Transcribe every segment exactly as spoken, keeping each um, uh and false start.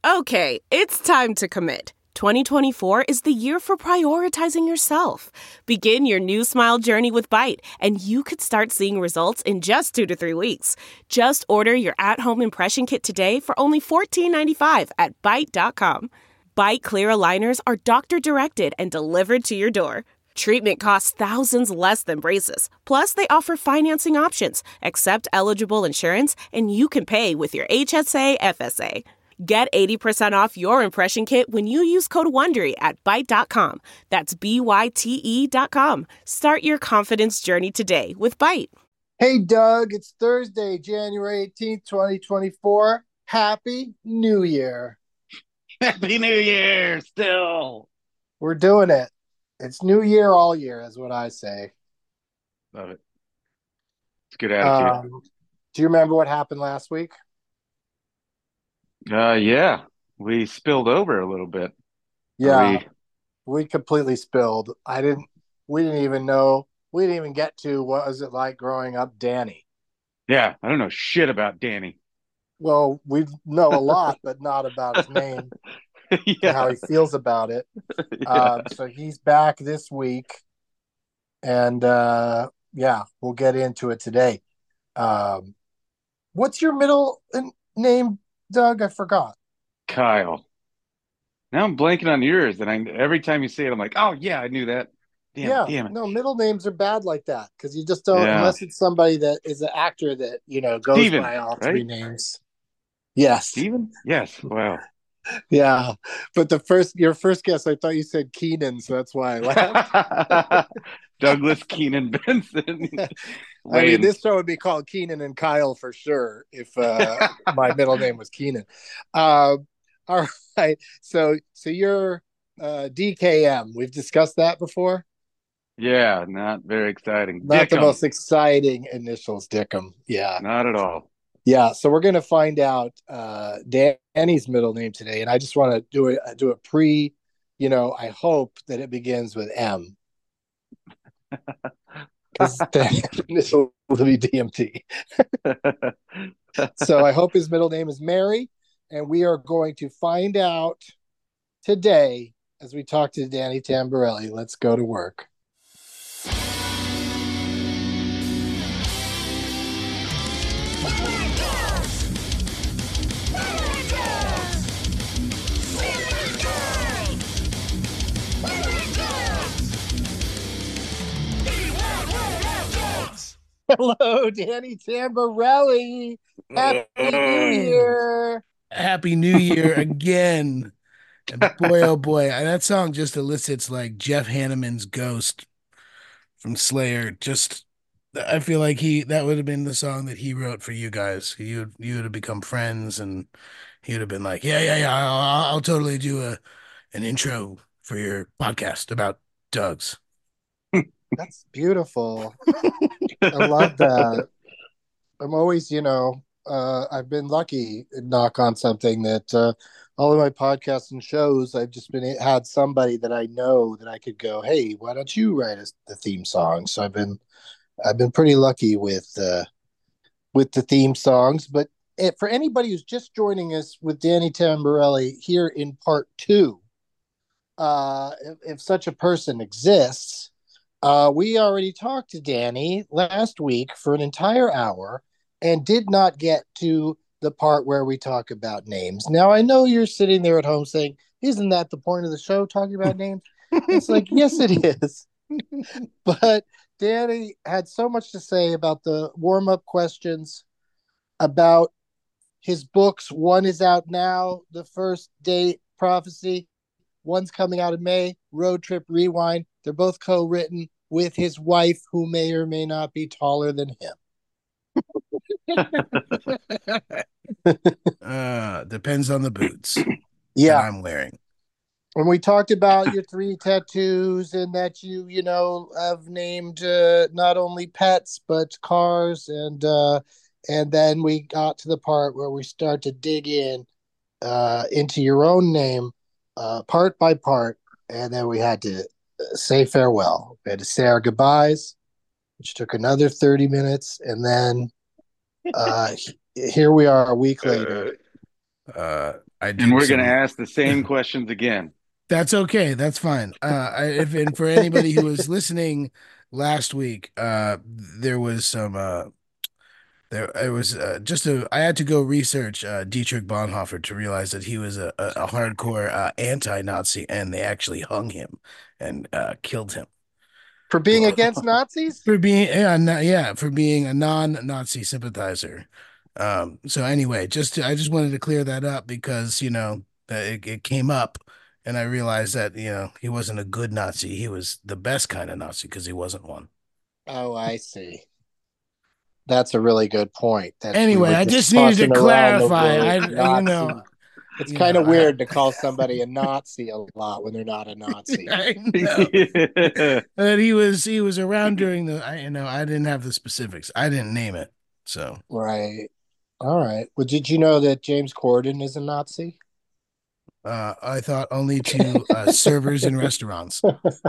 Okay, it's time to commit. twenty twenty-four is the year for prioritizing yourself. Begin your new smile journey with Byte, and you could start seeing results in just two to three weeks. Just order your at-home impression kit today for only fourteen ninety-five at byte dot com. Byte clear aligners are doctor-directed and delivered to your door. Treatment costs thousands less than braces. Plus, they offer financing options, accept eligible insurance, and you can pay with your H S A F S A. Get eighty percent off your impression kit when you use code WONDERY at byte dot com. That's B Y T E dot com. Start your confidence journey today with Byte. Hey, Doug, it's Thursday, January eighteenth, twenty twenty-four. Happy New Year. Happy New Year still. We're doing it. It's New Year all year, is what I say. Love it. It's a good attitude. Um, do you remember what happened last week? Uh, yeah, we spilled over a little bit. Yeah, we... we completely spilled. I didn't, we didn't even know, we didn't even get to what was it like growing up Danny. Yeah, I don't know shit about Danny. Well, we know a lot, but not about his name yeah. and how he feels about it. yeah. Um, so he's back this week. And uh, yeah, we'll get into it today. Um, what's your middle name, Doug? I forgot. Kyle. Now I'm blanking on yours, and I every time you say it, I'm like, oh yeah, I knew that. Damn yeah, it, damn it. No, middle names are bad like that because you just don't, Yeah. unless it's somebody that is an actor that, you know, goes Steven, by all right? three names. Yes. Steven? Yes. Wow. Yeah. But the first, your first guess, I thought you said Keenan, so that's why I laughed. Douglas Keenan Benson. I mean, this show would be called Keenan and Kyle for sure if uh, my middle name was Keenan. Uh, all right. So, so you're uh, D K M. We've discussed that before. Yeah, not very exciting. Not Dickum. the most exciting initials, Dickum. Yeah. Not at all. Yeah. So we're going to find out uh, Danny's middle name today. And I just want to do it, do a pre, you know, I hope that it begins with M. Because the initial will be D M T. So I hope his middle name is Mary. And we are going to find out today as we talk to Danny Tamborelli. Let's go to work. Hello, Danny Tamborelli. Happy New Year. Happy New Year again. And boy, oh boy, that song just elicits like Jeff Hanneman's Ghost from Slayer. Just, I feel like he, that would have been the song that he wrote for you guys. You, you would have become friends and he would have been like, yeah, yeah, yeah, I'll, I'll totally do a, an intro for your podcast about Doug's. That's beautiful. I love that. I'm always, you know, uh, I've been lucky to knock on something that uh, all of my podcasts and shows, I've just been had somebody that I know that I could go, hey, why don't you write us the theme song? So I've been, I've been pretty lucky with uh, with the theme songs. But it, for anybody who's just joining us with Danny Tamborelli here in part two, uh, if, if such a person exists. Uh, we already talked to Danny last week for an entire hour and did not get to the part where we talk about names. Now, I know you're sitting there at home saying, isn't that the point of the show, talking about names? It's like, yes, it is. But Danny had so much to say about the warm-up questions, about his books. One is out now, The First Date Prophecy. One's coming out in May, Road Trip Rewind. They're both co-written with his wife, who may or may not be taller than him. uh, depends on the boots. Yeah, that I'm wearing. And we talked about your three tattoos and that you, you know, have named uh, not only pets but cars, and uh, and then we got to the part where we start to dig in uh, into your own name, uh, part by part, and then we had to say farewell. We had to say our goodbyes, which took another thirty minutes, and then uh, here we are a week later. Uh, I And did we're going to some- ask the same questions again. That's okay. That's fine. Uh, I, if and for anybody who was listening last week, uh, there was some uh, there it was uh, just a. I had to go research uh, Dietrich Bonhoeffer to realize that he was a, a, a hardcore uh, anti-Nazi, and they actually hung him and uh, killed him For being against Nazis? for being yeah no- yeah for being a non-Nazi sympathizer. Um, so anyway, just to, I just wanted to clear that up because you know that it, it came up, and I realized that you know he wasn't a good Nazi. He was the best kind of Nazi because he wasn't one. Oh, I see. That's a really good point. That we Anyway, were I just needed to tossing around the clarify. word I Nazi. you know It's you kind know, of weird to call somebody a Nazi a lot when they're not a Nazi. I, I know Yeah. that he was he was around during the. I you know I didn't have the specifics. I didn't name it. So Right. All right. Well, did you know that James Corden is a Nazi? uh, I thought only to uh, servers in restaurants.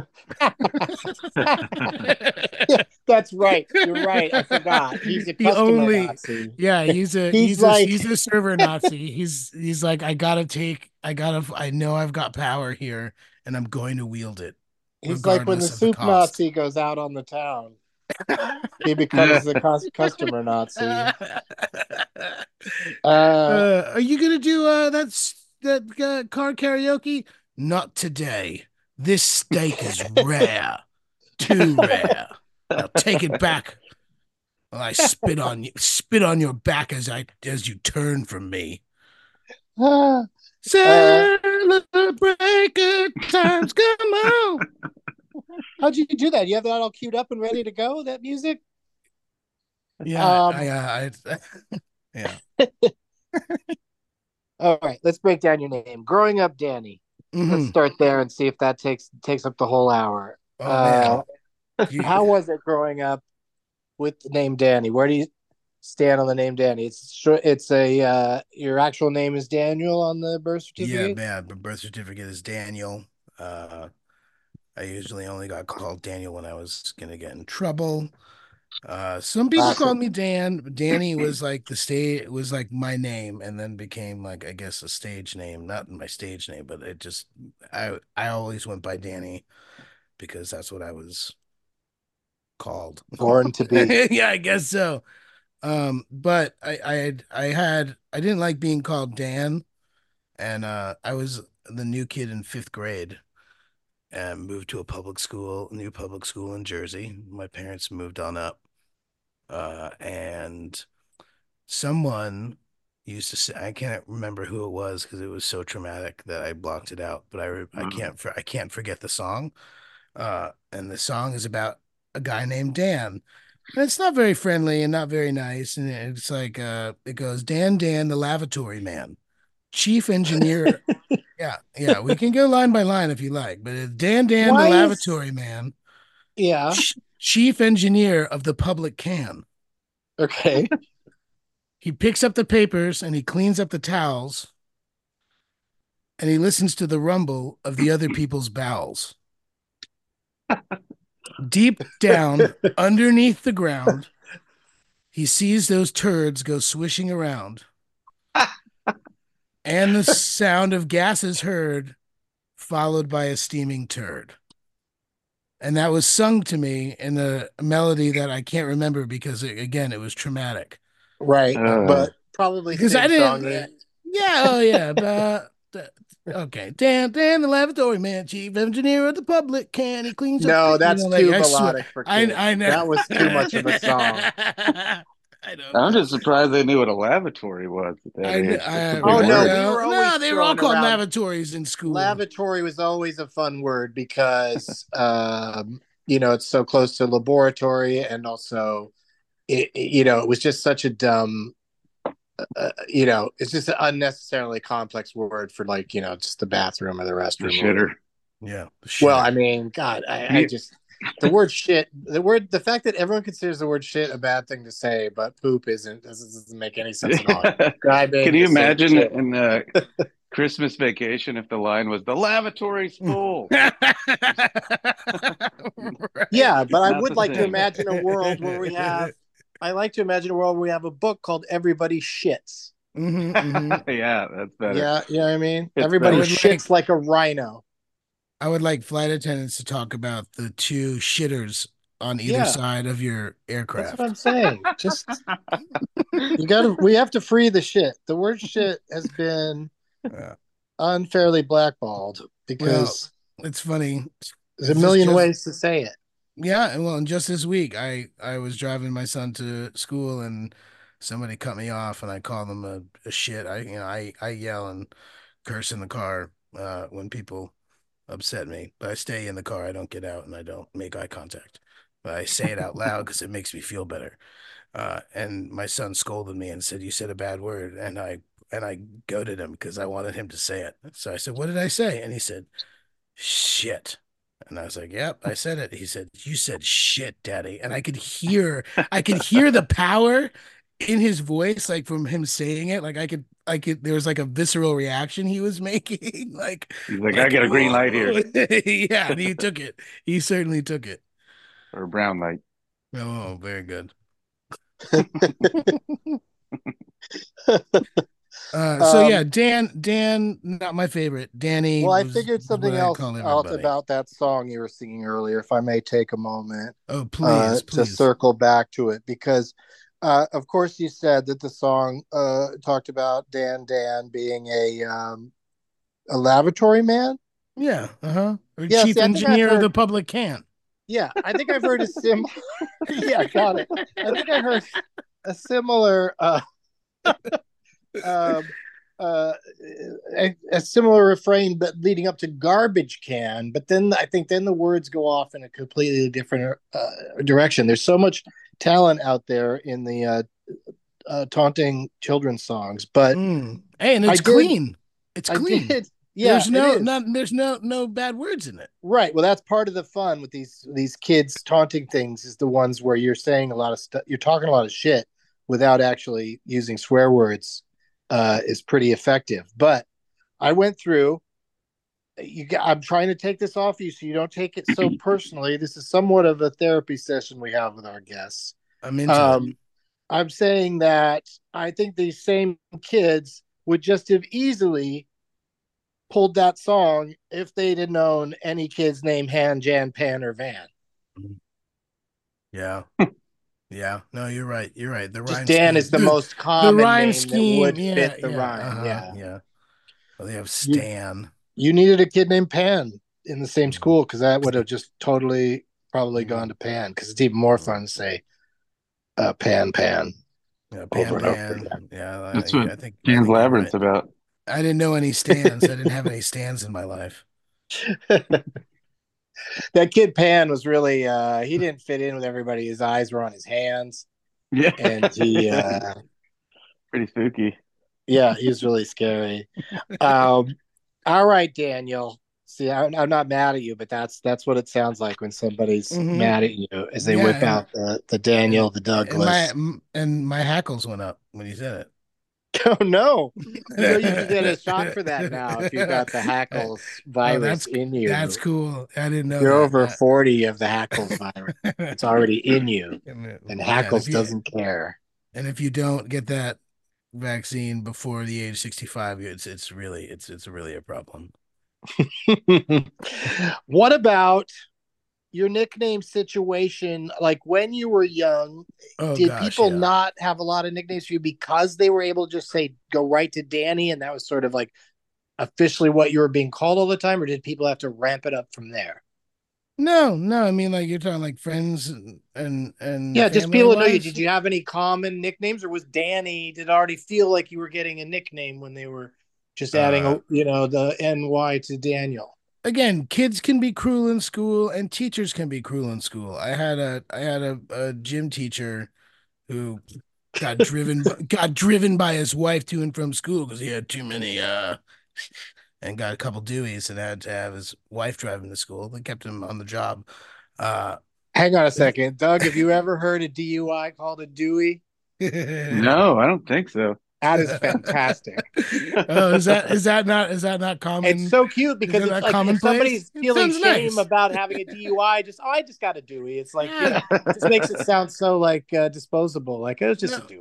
Yeah, that's right. You're right. I forgot. He's a He customer only, Nazi. yeah, he's a He's he's, like- a he's a server Nazi. He's he's like, I gotta take, I gotta, I know I've got power here, and I'm going to wield it. He's like when the regardless of the soup cost. Nazi goes out on the town. He becomes the cus- customer Nazi. Uh, Uh, are you gonna do uh that's that uh, car karaoke? Not today. This steak is rare, too rare. Now take it back. While I spit on you, spit on your back as I as you turn from me. uh, Celebrate good times, come on. how'd you do that? You have that all queued up and ready to go? That music? Yeah, Um, I, uh, I, yeah. All right, let's break down your name. Growing up, Danny. Let's Mhm. start there and see if that takes takes up the whole hour. Oh Uh, man, You- how was it growing up with the name Danny? Where do you stand on the name Danny? It's sure it's a uh, your actual name is Daniel on the birth yeah, certificate. man. My birth certificate is Daniel. Uh, I usually only got called Daniel when I was gonna get in trouble. Uh, some people Classic. called me Dan. but Danny was like the stage was like my name, and then became like I guess a stage name, not my stage name, but it just I I always went by Danny because that's what I was called. Born to be. Yeah, I guess so. Um, but I I had I had I didn't like being called Dan, and uh, I was the new kid in fifth grade. And moved to a public school, new public school in Jersey. My parents moved on up. Uh, and someone used to say, I can't remember who it was because it was so traumatic that I blocked it out, but I, re- I can't, for, I can't forget the song. Uh, and the song is about a guy named Dan. And it's not very friendly and not very nice. And it's like, uh, it goes, Dan, Dan, the lavatory man, chief engineer. Yeah, yeah, we can go line by line if you like, but it's Dan Dan Why the is- lavatory man, Yeah. ch- chief engineer of the public can. Okay. He picks up the papers and he cleans up the towels and he listens to the rumble of the other people's bowels. Deep down underneath the ground, he sees those turds go swishing around. And the sound of gas is heard, followed by a steaming turd. And that was sung to me in a melody that I can't remember because, it, again, it was traumatic. Right. Uh. But probably Because I didn't. sing-songy. Yeah, oh yeah, but uh, okay. Dan, Dan, the lavatory man, chief engineer of the public can. He cleans up. No, you that's know, like, too I swear- melodic for I, kids. I know That was too much of a song. I don't. I'm know. just surprised they knew what a lavatory was at that I, age. kn- That's I, a big Oh, word. no, we no, were no, always they were all throwing called around- lavatories in school. Lavatory was always a fun word because, um, you know, it's so close to laboratory, and also, it, it- you know, it was just such a dumb, uh, you know, it's just an unnecessarily complex word for, like, you know, just the bathroom or the The restroom. shitter. Yeah. Well, I mean, God, I, I You- just the word shit, the word, the fact that everyone considers the word shit a bad thing to say, but poop isn't, doesn't, doesn't make any sense at all. Guy being Can you the same imagine shit. in the Christmas Vacation if the line was "the lavatory's full"? Yeah, but I Not would the like to same. imagine a world where we have. I like to imagine a world where we have a book called Everybody Shits, Mm-hmm, mm-hmm. Yeah, that's better. Yeah, you know what I mean? It's Everybody better. shits like a rhino. I would like flight attendants to talk about the two shitters on either Yeah, side of your that's what aircraft. I'm saying. Just you gotta we have to free the shit. The word shit has been Yeah. unfairly blackballed Well, because it's funny. there's a It's just, million just ways to say it. yeah, and well, and just this week, I I was driving my son to school, and somebody cut me off, and I called them a, a shit. I you know I I yell and curse in the car uh, when people upset me, but I stay in the car. I don't get out, and I don't make eye contact. But I say it out loud because it makes me feel better. Uh, and my son scolded me and said, "You said a bad word," and I and I goaded him because I wanted him to say it. So I said, "What did I say?" And he said, "Shit." And I was like, "Yep, I said it." He said, "You said shit, Daddy." And I could hear, I could hear the power in his voice, like from him saying it. Like I could, I could. There was like a visceral reaction he was making, like, He's like, I like, get a green light here, whoa. Yeah, and he took it. He certainly took it. or a brown light. Oh, very good. Uh, so yeah, Um, Dan, Dan, not my favorite. Danny well, I was, figured was what something I else call out everybody. about that song you were singing earlier, if I may take a moment Oh, uh, please, to please. circle back to it, because, uh, of course, you said that the song uh, talked about Dan Dan being a um, a lavatory man. Yeah, uh-huh. Or Yeah, chief see, I think I've engineer of the heard. public can. Yeah, I think I've heard a sim. Yeah, got it. I think I heard a similar. Uh, um, uh, a, a similar refrain, but leading up to garbage can. But then I think then the words go off in a completely different uh, direction. There's so much talent out there in the uh, uh, taunting children's songs, but Mm. Hey, and I it's did, clean. It's I clean. did, yeah, There's it no is not there's no no bad words in it. right. Well, that's part of the fun with these these kids taunting things is the ones where you're saying a lot of stuff, you're talking a lot of shit without actually using swear words. Uh, is pretty effective, but I went through you I'm trying to take this off you so you don't take it so personally. This is somewhat of a therapy session we have with our guests. I'm into it. Um, I'm saying that I think these same kids would just have easily pulled that song if they'd have known any kids named Han, Jan, Pan, or Van. Yeah. Yeah. No, you're right. You're right. The Just rhyme Dan scheme. is the The, most the common rhyme name that scheme. would Yeah. fit the Yeah. rhyme. Uh-huh. Yeah. Yeah. Well, they have You, Stan. you needed a kid named Pan in the same Mhm. school because that would have just totally probably Mhm. gone to Pan because it's even more fun to say uh, Pan, Pan Yeah, over Pan and over Pan. again. Yeah, I, That's what I think I Pan's think you're Labyrinth's right. about. I didn't know any stands. I didn't have any stands in my life. That kid Pan was really uh he didn't fit in with everybody. His eyes were on his hands Yeah, and he uh pretty spooky. yeah, he was really scary. Um all right, Daniel. See, I'm, I'm not mad at you, but that's that's what it sounds like when somebody's Hmm. mad at you as they Yeah, whip and out the, the Daniel, the and my Douglas. and my hackles went up when you said Oh no. You know you can get a shot it. for that now if you've got the hackles Oh, virus that's in that's you. cool. I didn't If know you're that. over That forty of the hackles virus, it's already in you. And yeah, and if hackles you doesn't care. and if you don't get that vaccine before the age of sixty-five, it's it's really it's it's really a problem. What about your nickname situation? Like when you were young, Oh did gosh, people yeah. not have a lot of nicknames for you because they were able to just say go right to Danny and that was sort of like officially what you were being called all the time, or did people have to ramp it up from there? No, no, I mean like you're talking like friends and and, and Yeah, just family people to know you. wise. Did you have any common nicknames, or was Danny? Did it already feel like you were getting a nickname when they were just Uh adding, you know, the N Y to Daniel? again, kids can be cruel in school and teachers can be cruel in school. I had a I had a, a gym teacher who got driven got driven by his wife to and from school because he had too many uh and got a couple Deweys and had to have his wife drive him to school. They kept him on the job. Uh Hang on a second, Doug. Have you ever heard a D U I called a Dewey? No, I don't think so. That is fantastic. Oh, is that is that not is that not It's common? so cute Is because that it's not like if commonplace? somebody's It feeling sounds shame nice. about having a D U I, just oh, I just got a Dewey. It's like you Yeah. know, it just makes it sound so like uh, disposable. Like it was just a No, Dewey.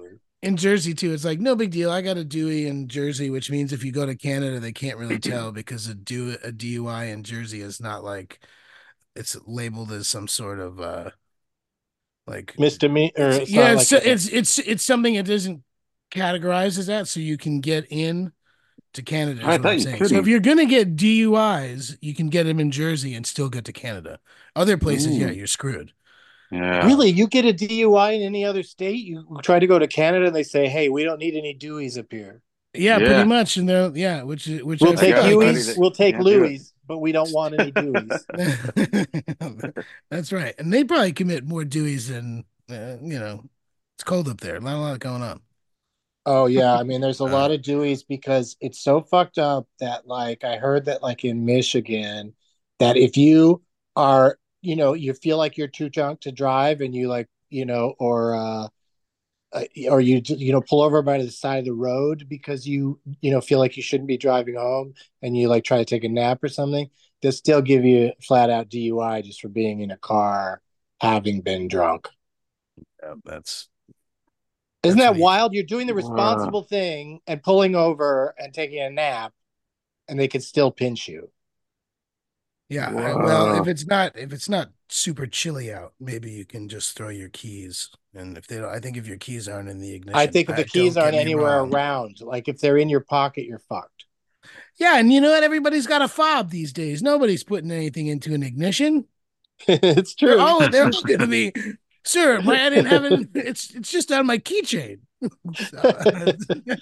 in Jersey too. It's like no big deal. I got a Dewey in Jersey, which means if you go to Canada, they can't really tell because a do a D U I in Jersey is not like it's labeled as some sort of uh like Misdemeanor. Or it's, it's yeah, not it's like a- it's it's it's something that isn't categorized as that, so you can get in to Canada. Is I what thought I'm you saying. So couldn't. if you're gonna get D U Is, you can get them in Jersey and still get to Canada. Other places, yeah, Ooh. you're screwed. Yeah. Really, you get a D U I in any other state? You try to go to Canada, and they say, "Hey, we don't need any Deweys up here. Yeah, pretty Yeah. much. And they're yeah, which is which We'll I I take feel got a like buddy Hueys, that is we'll take can't do it. Louis, but we don't want any Deweys." that's right. And they probably commit more Deweys than uh, you know. It's cold up there. Not a lot going on. Oh yeah, I mean, there's a Uh, lot of Deweys because it's so fucked up that like I heard that like in Michigan, that if you are, you know, you feel like you're too drunk to drive, and you like, you know, or uh, uh, or you you know pull over by the side of the road because you you know feel like you shouldn't be driving home, and you like try to take a nap or something, they'll still give you flat out D U I just for being in a car having been drunk. yeah, that's Isn't that's that what you, wild? You're doing the Wow. responsible thing and pulling over and taking a nap, and they can still pinch you. yeah. I, well, if Wow. it's not if it's not super chilly out, maybe you can just throw your keys. And if they don't, I think if your keys aren't in the I ignition, think if the I keys don't get aren't me anywhere wrong. around, like if they're in your pocket, you're fucked. Yeah, and you know what? Everybody's got a fob these days. Nobody's putting anything into an ignition. It's They're true. all they're all gonna be, sir. My I didn't have it. It's it's just on my keychain. So,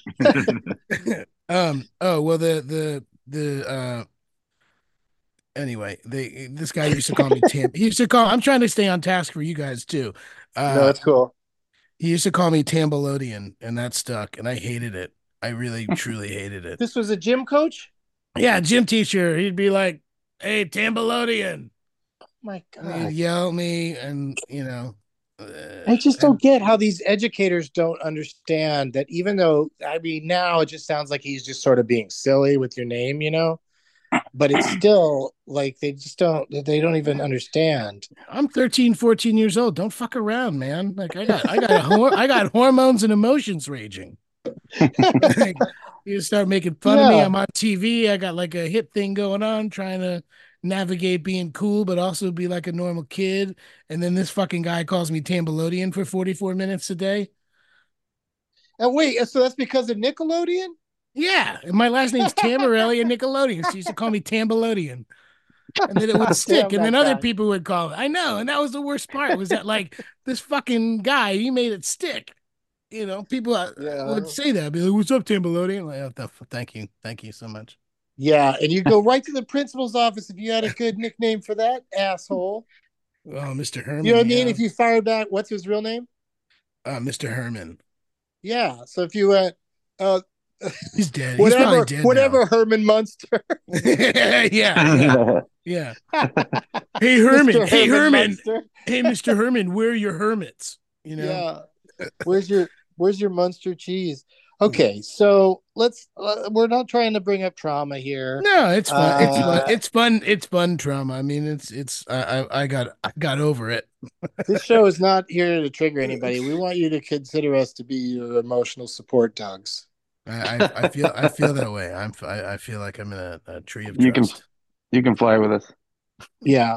um. Oh well. The the the uh. Anyway, they this guy used to call me Tam. He used to call. I'm trying to stay on task for you guys too. No, Uh. it's cool. He used to call me Tambelodian, and that stuck, and I hated it. I really truly hated it. This was a gym coach? Yeah, gym teacher. He'd be like, "Hey, Tambelodian." My And he'd God. yell at me, and you know, uh, I just and don't get how these educators don't understand that even though, I mean, now it just sounds like he's just sort of being silly with your name, you know? But it's still like they just don't, they don't even understand. I'm thirteen, fourteen years old. Don't fuck around, man. Like I got, I got, a hor- I got hormones and emotions raging. Like, you start making fun of me. Yeah. I'm on T V. I got like a hit thing going on, trying to navigate being cool, but also be like a normal kid. And then this fucking guy calls me Tambelodian for forty-four minutes a day. And wait, so that's because of Nickelodeon? Yeah. And my last name's Tamarelli and Nickelodeon. So he used to call me Tambelodian. And then it would God stick. damn And then that other guy. people would call it. I know. And that was the worst part was that like this fucking guy, he made it stick. You know, people uh, Yeah. would say that. Be like, what's up, Tambelodian? Like, oh, the, thank you. Thank you so much. Yeah. And you go right to the principal's office if you had a good nickname for that asshole. Oh, Mister You know what I Herman. mean? Yeah. If you fired back, what's his real name? Uh, Mister Herman. Yeah. So if you went, uh, He's dead. He's probably whatever, dead whatever Herman Munster. now. yeah, yeah, yeah. Hey Herman. Mister Hey Herman Herman. Munster. Hey Mister Herman. Where are your hermits? You know. Yeah. Where's your Where's your Munster cheese? Okay, so let's. Uh, we're not trying to bring up trauma here. No, it's fun. It's fun. Uh, It's fun. It's fun trauma. I mean, it's it's. I I, I got I got over it. this show is not here to trigger anybody. We want you to consider us to be your emotional support dogs. I I, I feel I feel that way. I'm I, I feel like I'm in a, a tree of You can trust. you can fly with us. Yeah,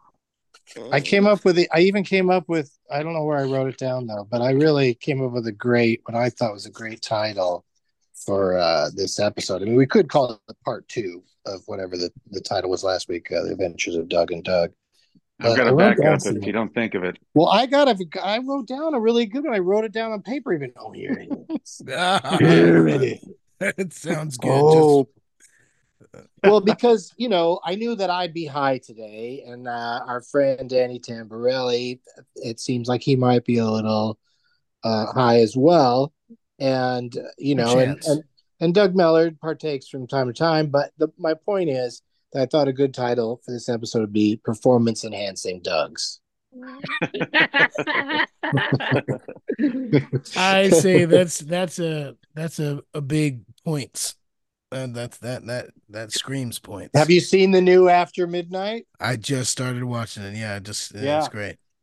I came up with it. I even came up with. I don't know where I wrote it down though, but I really came up with a great, what I thought was a great title for uh, this episode. I mean, we could call it part two of whatever the, the title was last week, uh, The Adventures of Doug and Doug. I've But got I a wrote down backup some- if you don't think of it. Well, I got a. I wrote down a really good one. I wrote it down on paper. Even oh, here it is. Here it is. It sounds good. Oh, well, because you know, I knew that I'd be high today, and uh, our friend Danny Tamborelli, it seems like he might be a little uh, high as well, and uh, you know, and, chance. and and Doug Mellard partakes from time to time. But the, my point is that I thought a good title for this episode would be "Performance Enhancing Dougs." I say that's that's a that's a, a big points. And that's that that that screams points. Have you seen the new After Midnight? I just started watching it. Yeah, just Yeah. it's great.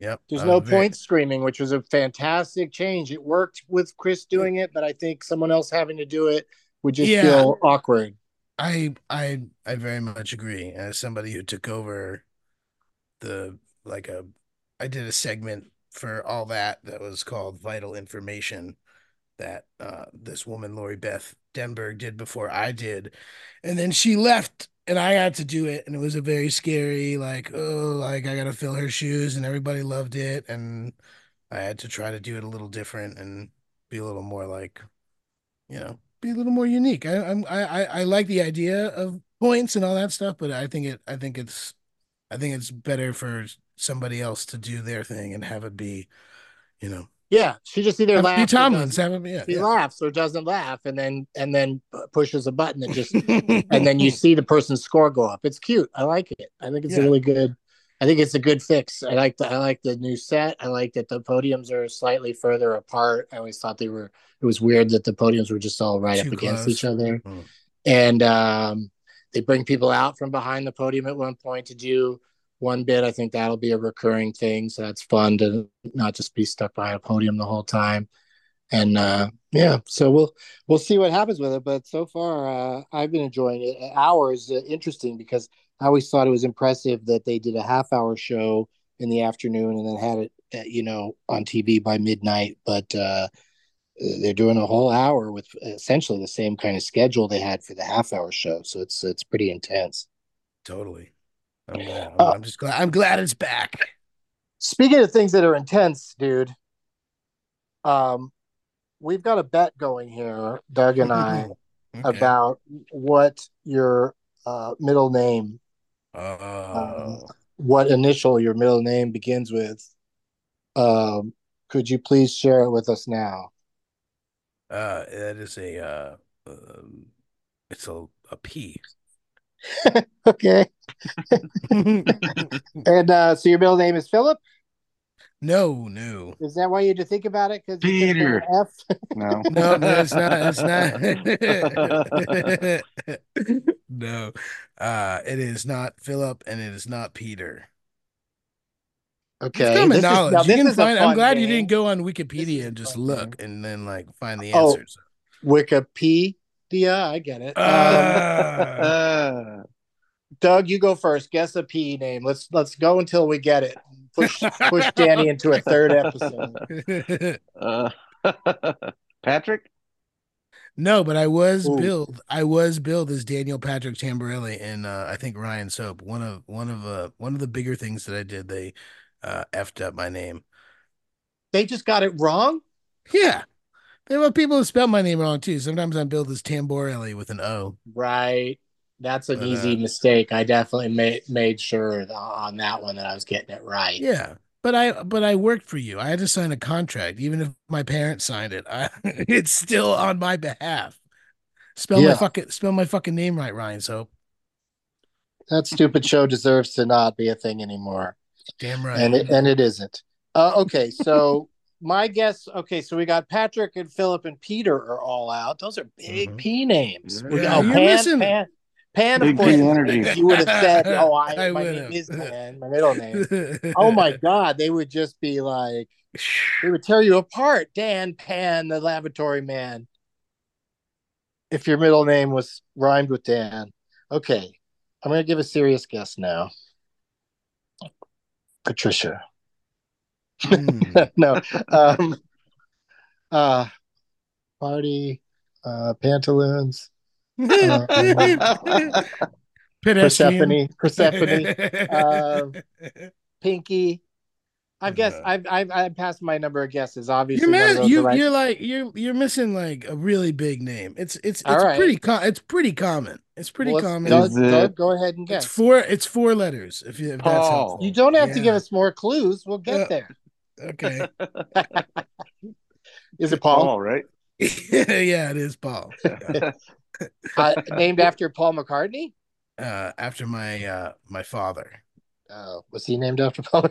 Yep. There's I no was very, point screaming, which was a fantastic change. It worked with Chris doing it, but I think someone else having to do it would just yeah, feel awkward. I I I very much agree. As somebody who took over the like a I did a segment for all that that was called Vital Information that uh this woman Lori Beth Denberg did before I did. And then she left and I had to do it and it was a very scary like oh like I got to fill her shoes and everybody loved it and I had to try to do it a little different and be a little more like you know be a little more unique. I I'm I I, I like the idea of points and all that stuff, but I think it I think it's I think it's better for somebody else to do their thing and have it be, you know, Yeah, she just either have it be laughs or Tomlin's. doesn't. Have it be, yeah, She yeah. laughs or doesn't laugh, and then and then pushes a button that just, and then you see the person's score go up. It's cute. I like it. I think it's a Yeah. really good. I think it's a good fix. I like the I like the new set. I like that the podiums are slightly further apart. I always thought they were. It was weird that the podiums were just all right Too up against close. each other, Mm. and um, they bring people out from behind the podium at one point to do one bit. I think that'll be a recurring thing. So that's fun to not just be stuck behind a podium the whole time. And uh, yeah, so we'll we'll see what happens with it. But so far, uh, I've been enjoying it. Hours uh, interesting because I always thought it was impressive that they did a half hour show in the afternoon and then had it, uh, you know, on T V by midnight. But uh, they're doing a whole hour with essentially the same kind of schedule they had for the half hour show. So it's it's pretty intense. Totally. I'm glad. I'm, Uh, I'm just glad. I'm glad it's back. Speaking of things that are intense, dude, um, we've got a bet going here, Doug and I, Okay. about what your uh, middle name, um, Oh, what initial your middle name begins with. Um, could you please share it with us now? uh, that is a uh, um, it's a a P. Okay. And uh, so your middle name is Philip? No, no, Is that why you had to think about it? Because you could have been Peter. an F? No. no. It's not. It's not. No, uh, it is not Philip, and it is not Peter. It's Okay. common This is now knowledge. You this can is a find. I'm fun glad you didn't game. go on This Wikipedia is a and just fun game. look and then like find the Oh, answers. Wikipedia. I get it. Um, Uh, Uh, Doug, you go first. Guess a P name. Let's let's go until we get it. Push push Danny into a third episode. uh, Patrick? No, but I was Ooh, billed. I was billed as Daniel Patrick Tamborelli in uh, I think Ryan Soap. One of one of uh one of the bigger things that I did. They uh effed up my name. they just got it wrong. Yeah, there were people who spelled my name wrong too. Sometimes I'm billed as Tamborelli with an O. Right. That's an But easy uh, mistake. I definitely made made sure on that one that I was getting it right. yeah. But I but I worked for you. I had to sign a contract, even if my parents signed it. I, it's still on my behalf. Spell my Yeah, fucking spell my fucking name right, Ryan Soap. that stupid show deserves to not be a thing anymore, Damn and right. it, and it isn't. Uh, okay, so my guess. Okay, so we got Patrick and Philip and Peter are all out. Those are big Mm-hmm. P names. We Yeah, got, oh, you're Pan, missing. Pan, Pan. Of Big course, P is energy. you would have said, "Oh, I I my would name is have. Pan, my middle name." Oh my God, they would just be like, they would tear you apart. Dan Pan, the lavatory man. If your middle name was rhymed with Dan. Okay, I'm gonna give a serious guess now. Patricia. Mm. No. Um, uh, party, uh, pantaloons, uh, Pedestrian. Persephone, Persephone, uh, Pinky. I've guessed. Uh, I've, I've I've passed my number of guesses. you're Obviously, none of man, those are you right. you're like you're you're missing like a really big name. It's it's All it's right. pretty com- it's pretty common. It's pretty Well, let's common. Is Doug. Doug, it go ahead and It's guess. four it's four letters if you if that's Paul? You helpful. don't have to give Yeah. us more clues. We'll get Uh, there. okay. Is it Paul? Paul, right? Yeah, it is Paul. Yeah. Uh, named after Paul McCartney? Uh, after my uh my father. Oh, was he named after Paul?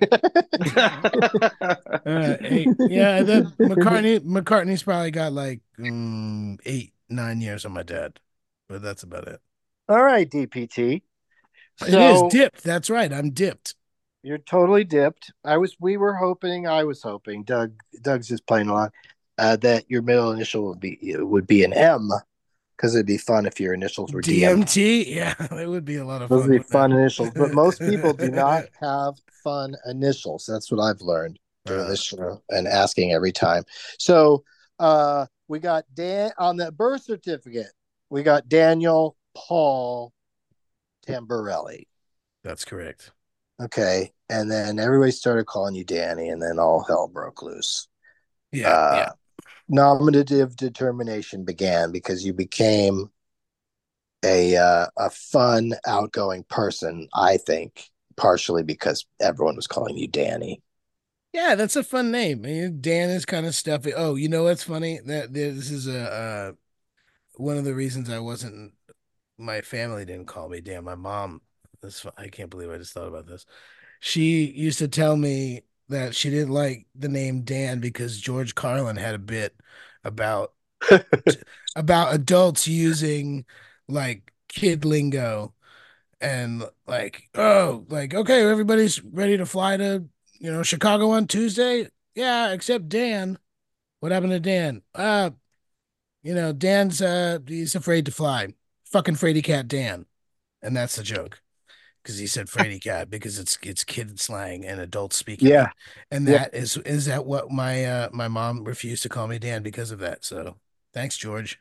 Uh, eight. Yeah, that McCartney McCartney's probably got like um, eight, nine years on my dad, but that's about it. All right, D P T. It is So dipped. That's right. I'm dipped. You're totally dipped. I was. We were hoping. I was hoping. Doug. Doug's just playing along. Uh, that your middle initial would be would be an M, because it'd be fun if your initials were D M T. D M T, yeah, it would be a lot of Those fun. would be fun That? initials, but most people do not have fun initials. That's what I've learned doing Uh, this show and asking every time. So uh, we got Dan on the birth certificate. We got Daniel Paul Tamborelli. that's correct. Okay, and then everybody started calling you Danny, and then all hell broke loose. Yeah, Uh, yeah. Nominative determination began because you became a uh, a fun, outgoing person. I think partially because everyone was calling you Danny. Yeah, that's a fun name. I mean, Dan is kind of stuffy. Oh, you know what's funny? That this is a uh, one of the reasons I wasn't. My family didn't call me Dan. My mom. This I can't believe I just thought about this. She used to tell me that she didn't like the name Dan because George Carlin had a bit about about adults using like kid lingo and like, oh, like, okay, everybody's ready to fly to, you know, Chicago on Tuesday. Yeah, except Dan. What happened to Dan? Uh, you know, Dan's uh he's afraid to fly. Fucking fraidy cat Dan. And that's the joke. Because he said fraidy cat because it's it's kid slang and adults speaking Yeah, it. And yeah, that is is that what my uh my mom refused to call me Dan because of that. So thanks, George.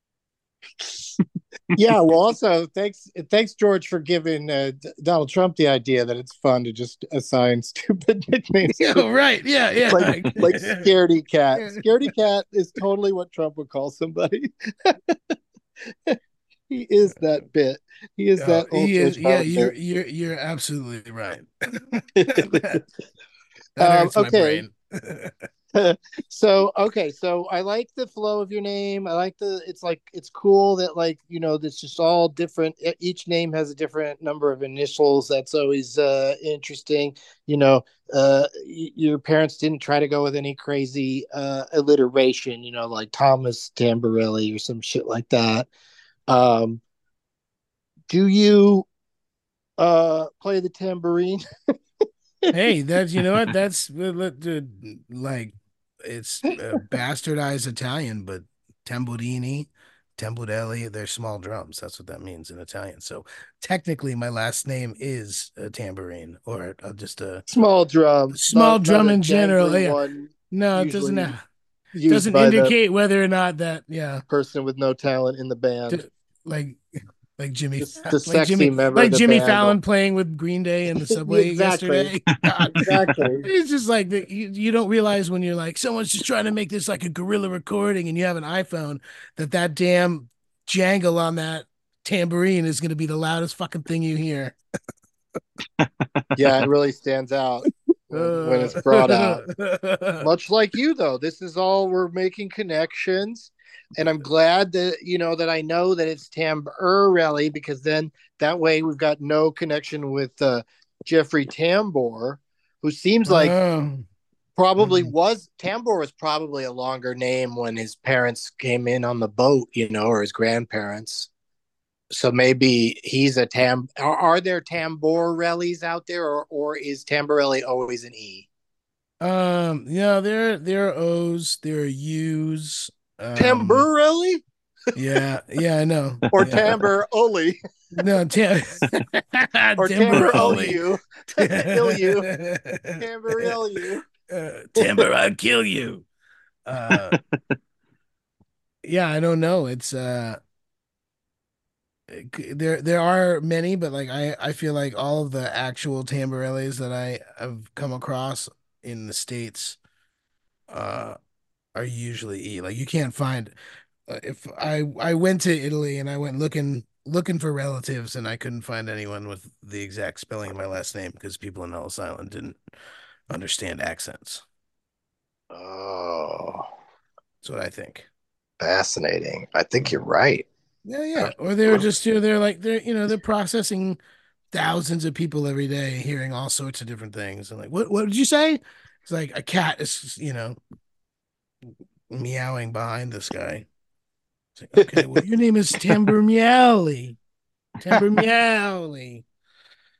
yeah. Well, also thanks, thanks George for giving uh, Donald Trump the idea that it's fun to just assign stupid nicknames Yeah, to, right. Yeah, like like yeah. Scaredy Cat. Scaredy Cat is totally what Trump would call somebody. He is that bit. He is Oh, that he ultra is. Yeah, child you're bit. you're you're absolutely right. that, that um, hurts my okay, brain. so okay, so I like the flow of your name. I like the it's like it's cool that like you know it's just all different. E- Each name has a different number of initials. That's always uh interesting. You know, uh y- your parents didn't try to go with any crazy uh alliteration, you know, like Thomas Tamborelli or some shit like that. Um do you uh play the tambourine? Hey, that's you know what? That's uh, let- uh, like it's uh, bastardized Italian, but tamburini, tamburelli, they're small drums. That's what that means in Italian. So technically, my last name is a tambourine or uh, just a Small drum, small not not drum a in general. dangly Yeah, one no, it doesn't. usually Uh, used doesn't by the indicate whether or not that. Yeah, person with no talent in the band. to, like like Jimmy, Just the like sexy Jimmy, member of like the Jimmy band. Fallon playing with Green Day in the subway Exactly. yesterday. God, Exactly. it's just like the, you, you don't realize when you're like someone's just trying to make this like a guerrilla recording, and you have an iPhone that that damn jangle on that tambourine is going to be the loudest fucking thing you hear. Yeah, it really stands out when when Uh, it's brought out. Much like you though, this is all we're making connections. And I'm glad that you know that I know that it's Tamborelli because then that way we've got no connection with uh, Jeffrey Tambor, who seems like oh. probably was Tambor was probably a longer name when his parents came in on the boat, you know, or his grandparents. So maybe he's a tam. Are, are there Tamborellis out there, or or is Tamborelli always an E? Um, yeah, there there are O's, there are U's. Um, Tamborelli yeah, yeah, I know. or Yeah. Tamboroli No, Tim or Timber Timber Oli. Olu, uh, Ilu, Tamborilu. Timber, I'll kill you. Uh, yeah, I don't know. It's uh, there there are many, but like I I feel like all of the actual Tamborellis that I have come across in the States uh are usually E. Like you can't find uh, if I I went to Italy and I went looking looking for relatives and I couldn't find anyone with the exact spelling of my last name because people in Ellis Island didn't understand accents. Oh, That's what I think. fascinating. I think you're right. Yeah, yeah. Or they're just you know, they're like they're you know they're processing thousands of people every day, hearing all sorts of different things. And like, what what did you say? It's like a cat is you know meowing behind this guy. It's like, okay, well, your name is Timber Meowly. Timber Meowly.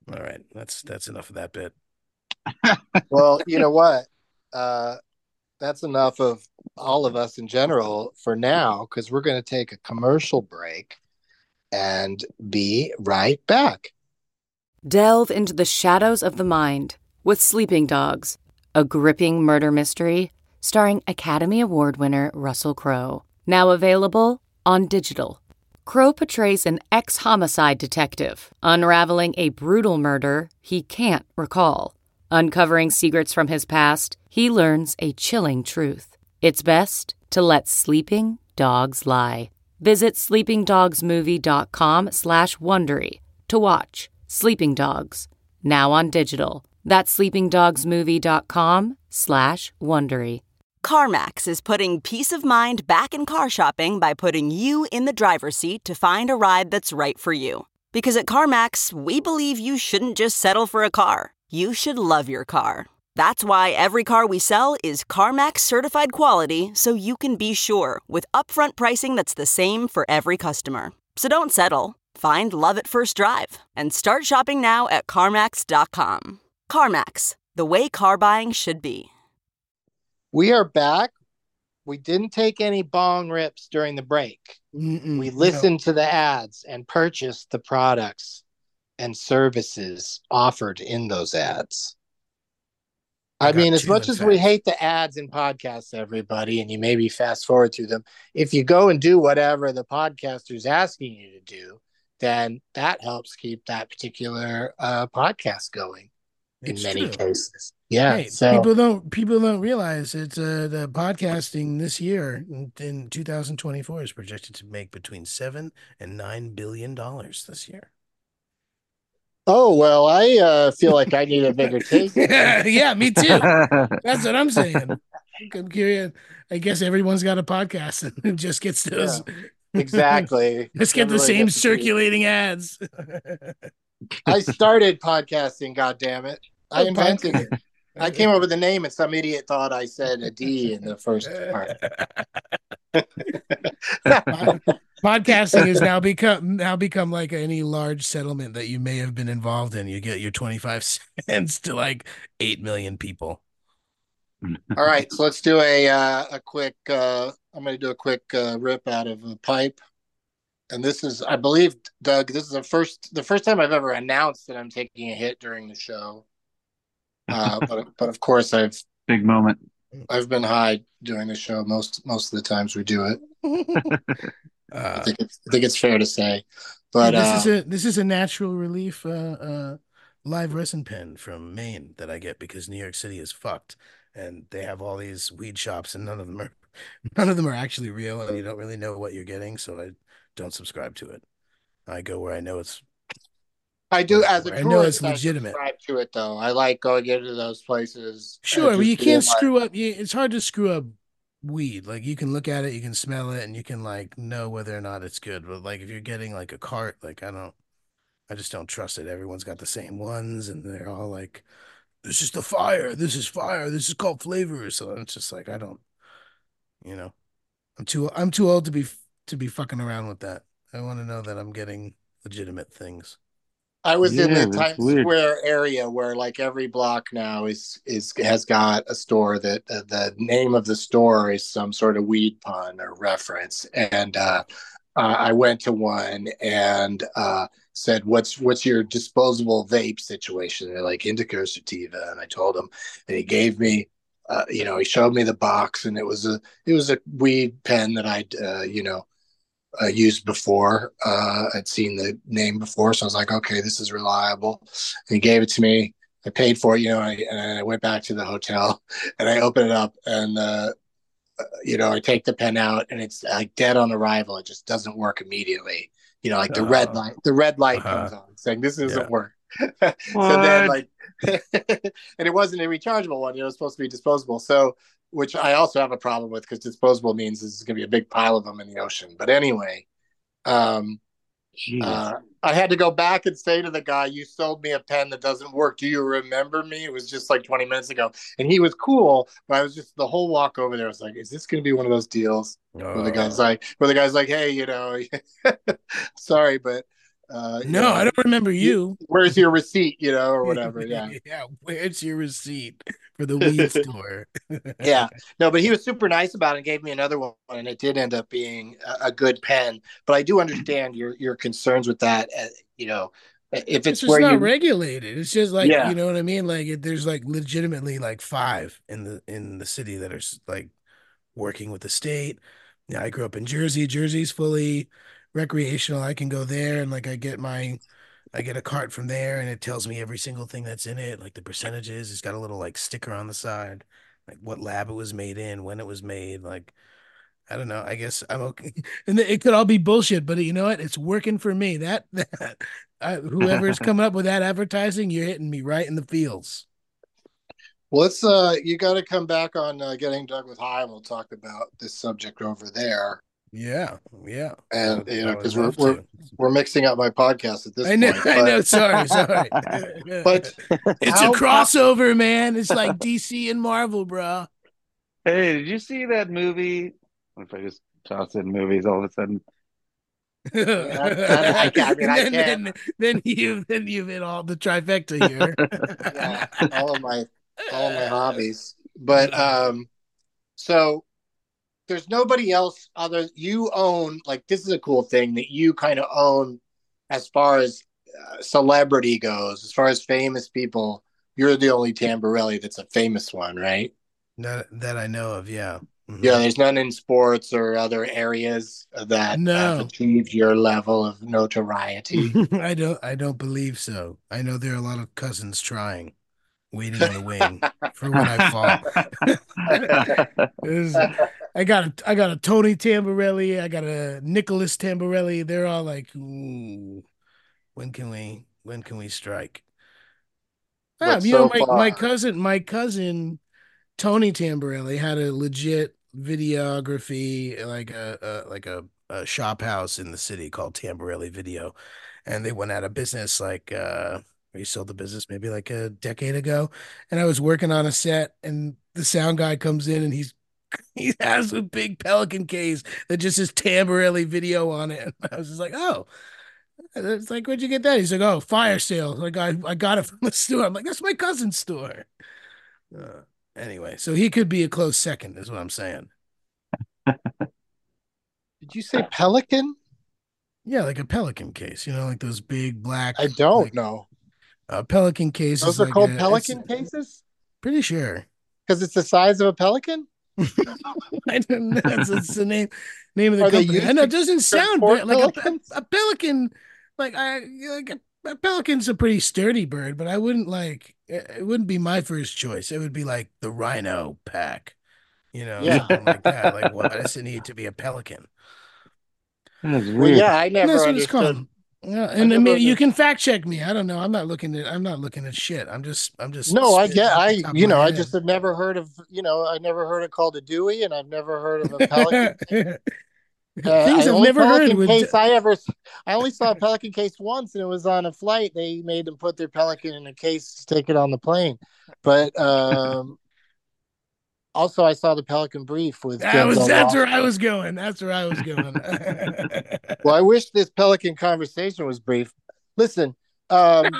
All right, that's that's enough of that bit. Well, you know what? Uh, that's enough of all of us in general for now, because we're going to take a commercial break and be right back. Delve into the shadows of the mind with Sleeping Dogs, a gripping murder mystery starring Academy Award winner Russell Crowe. Now available on digital. Crowe portrays an ex-homicide detective unraveling a brutal murder he can't recall. Uncovering secrets from his past, he learns a chilling truth. It's best to let sleeping dogs lie. Visit sleepingdogsmovie.com slash Wondery to watch Sleeping Dogs, now on digital. That's sleepingdogsmovie.com slash Wondery. CarMax is putting peace of mind back in car shopping by putting you in the driver's seat to find a ride that's right for you. Because at CarMax, we believe you shouldn't just settle for a car. You should love your car. That's why every car we sell is CarMax certified quality, so you can be sure with upfront pricing that's the same for every customer. So don't settle. Find love at first drive and start shopping now at CarMax dot com. CarMax, the way car buying should be. We are back. We didn't take any bong rips during the break. Mm-mm, we listened no. to the ads and purchased the products and services offered in those ads. I, I mean, as much as fact. we hate the ads in podcasts, everybody, and you maybe fast forward through them, if you go and do whatever the podcaster's asking you to do, then that helps keep that particular uh, podcast going in it's many true. cases. Yeah, hey, so people don't people don't realize it's uh, the podcasting this year in, in two thousand twenty-four is projected to make between seven and nine billion dollars this year. Oh well, I uh, feel like I need a bigger taste. Yeah, me too. That's what I'm saying. I'm curious. I guess everyone's got a podcast and it just gets those. Yeah, exactly. Let's get the same circulating ads. I started podcasting. God damn it! I invented it. I came up with the name, and some idiot thought I said a D in the first part. Podcasting has now become now become like any large settlement that you may have been involved in. You get your twenty-five cents to like eight million people. All right, so let's do a uh, a quick. Uh, I'm going to do a quick uh, rip out of a pipe, and this is, I believe, Doug. This is the first the first time I've ever announced that I'm taking a hit during the show. Uh, but but of course I've big moment. I've been high during the show most most of the times we do it. uh, I think it's I think it's fair to say. But this uh, is a this is a natural relief uh, uh, live resin pen from Maine that I get because New York City is fucked and they have all these weed shops and none of them are none of them are actually real and you don't really know what you're getting, so I don't subscribe to it. I go where I know it's. I do as a tourist. I know it's legitimate. I subscribe to it though. I like going into those places. Sure, but you can't screw like... up. You, it's hard to screw up weed. Like you can look at it, you can smell it, and you can like know whether or not it's good. But like if you're getting like a cart, like I don't, I just don't trust it. Everyone's got the same ones, and they're all like, "This is the fire. This is fire. This is called flavor." So it's just like I don't, you know, I'm too I'm too old to be to be fucking around with that. I want to know that I'm getting legitimate things. I was yeah, in the Times weird. Square area where like every block now is is has got a store that uh, the name of the store is some sort of weed pun or reference. And uh, uh, I went to one and uh, said, "What's what's your disposable vape situation?" And they're like indica sativa, and I told him, and he gave me, uh, you know, he showed me the box, and it was a it was a weed pen that I'd uh, you know. Uh, used before. Uh, I'd seen the name before, so I was like, okay, this is reliable. And he gave it to me. I paid for it, you know, and I, and I went back to the hotel and I open it up and, uh, you know, I take the pen out and it's like dead on arrival. It just doesn't work immediately. You know, like the uh, red light, the red light uh, comes on saying this doesn't yeah. work. So then like, and it wasn't a rechargeable one, you know, it was supposed to be disposable. So, which I also have a problem with because disposable means there's going to be a big pile of them in the ocean. But anyway, um, uh, I had to go back and say to the guy, "You sold me a pen that doesn't work. Do you remember me? It was just like twenty minutes ago." And he was cool, but I was just the whole walk over there. I was like, "Is this going to be one of those deals?" Uh, where the guy's like, where the guy's like, "Hey, you know, sorry, but Uh, you No, know, I don't remember you. where's your receipt? You know, or whatever. Yeah. Yeah, where's your receipt for the weed store? Yeah, no, but he was super nice about it and gave me another one, and it did end up being a, a good pen. But I do understand your your concerns with that. Uh, you know, if It's it's just where not you, regulated. It's just like, yeah, you know what I mean? Like it, there's like legitimately like five in the in the city that are s- like working with the state. Yeah, I grew up in Jersey. Jersey's fully recreational. I can go there and like I get my I get a cart from there and it tells me every single thing that's in it, like the percentages. It's got a little like sticker on the side, like what lab it was made in, when it was made. Like, I don't know. I guess I'm okay. And it could all be bullshit, but you know what? It's working for me. That that I, whoever's coming up with that advertising, you're hitting me right in the feels. well, let's uh, you got to come back on uh, getting Doug with High, and we'll talk about this subject over there. Yeah, yeah. I And would, you I know, would because we're love we're to. we're mixing up my podcast at this I know, point. I But know. Sorry, sorry. but It's a how, how crossover, man. It's like D C and Marvel, bro. Hey, did you see that movie? What if I just toss in movies all of a sudden? I mean, I, I, I, can't- I mean, And I then, can't. then, then you, then you've hit all the trifecta here. Yeah, all of my all of my hobbies. But um, so there's nobody else other you own. Like this is a cool thing that you kind of own as far as uh, celebrity goes, as far as famous people. You're the only Tamborelli that's a famous one, right? That that I know of, yeah. Yeah, Mhm. there's none in sports or other areas that have No, achieved your level of notoriety. I don't. I don't believe so. I know there are a lot of cousins trying, waiting in the wing for when I fall. There's- I got a, I got a Tony Tamborelli. I got a Nicholas Tamborelli. They're all like, ooh, when can we, when can we strike? Ah, But you know, so my my far, cousin, my cousin Tony Tamborelli had a legit videography, like a, a like a, a shop house in the city called Tamborelli Video, and they went out of business like uh we sold the business maybe like a decade ago, and I was working on a set, and the sound guy comes in and he's he has a big Pelican case that just says Tamborelli Video on it, and I was just like, oh. It's like, where'd you get that? He's like, oh, fire sale. Like, I, I got it from the store. I'm like, that's my cousin's store. Uh, anyway, so he could be a close second, is what I'm saying. did you say Pelican? Yeah, like a Pelican case, you know, like those big black, I don't like know. a Pelican case is Those are like called a, it's Pelican cases pretty sure. because it's the size of a pelican. I don't know. That's, that's the name name of the Are they company. I used know to it doesn't sound transport very, like a, a, pelicans? a pelican. Like I like a, a pelican's a pretty sturdy bird, but I wouldn't like it, it wouldn't be my first choice. It would be like the rhino pack, you know, Yeah. something like that. Like why does it need to be a pelican? That's Well, weird. yeah, I And that's never what it's understood. called. Yeah, I and I never mean you under. can fact check me. I don't know. I'm not looking at I'm not looking at shit. I'm just I'm just No, I spitting get. off I the top of you my know I head. just have never heard of you know I never heard it called a Dewey, and I've never heard of a pelican. Uh, Things I I've only never heard pelican would. case I ever. I only saw a pelican case once, and it was on a flight. They made them put their pelican in a case to take it on the plane. But um, also, I saw the Pelican Brief with That was Denzel that's where I Washington. was going. That's where I was going. Well, I wish this Pelican conversation was brief. Listen, um,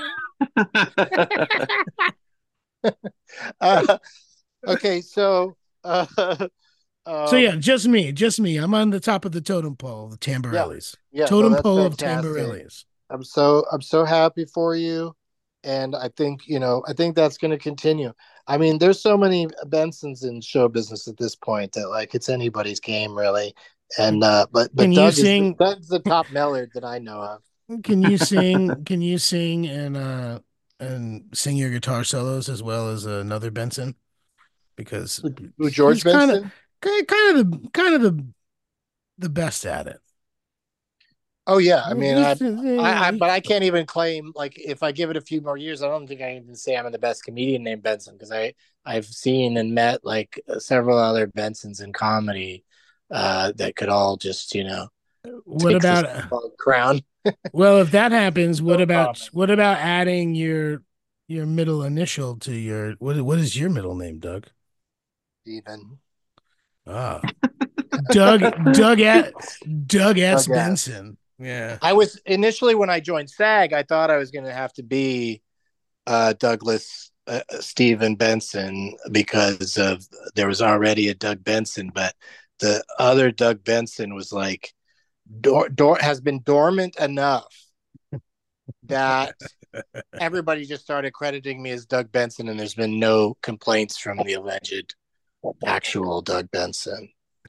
uh, okay, so uh, So yeah, um, just me, just me. I'm on the top of the totem pole, the yeah, Tamborellis. yeah, no, Totem that's pole of fantastic. Tamborellis. I'm so I'm so happy for you, and I think you know I think that's going to continue. I mean, there's so many Bensons in show business at this point that like it's anybody's game really. And uh, but Can but you Doug is sing? Doug's the top Mellard that I know of. Can you sing? Can you sing and uh and sing your guitar solos as well as another Benson? Because Who, he's George kind of Benson? kind of the kind of the the best at it. Oh yeah, I mean, I, He's, I, I, he, but I can't even claim like if I give it a few more years, I don't think I can even say I'm the best comedian named Benson because I I've seen and met like several other Bensons in comedy uh, that could all just you know what take this about? crown. Well, if that happens, what No about comment. what about adding your your middle initial to your what what is your middle name, Doug? Even Ah, Doug Doug at Doug S Doug S. Benson. Yeah. I was initially when I joined SAG, I thought I was going to have to be uh, Douglas uh, Stephen Benson because of there was already a Doug Benson, but the other Doug Benson was like dor- dor- has been dormant enough that everybody just started crediting me as Doug Benson, and there's been no complaints from the alleged actual Doug Benson.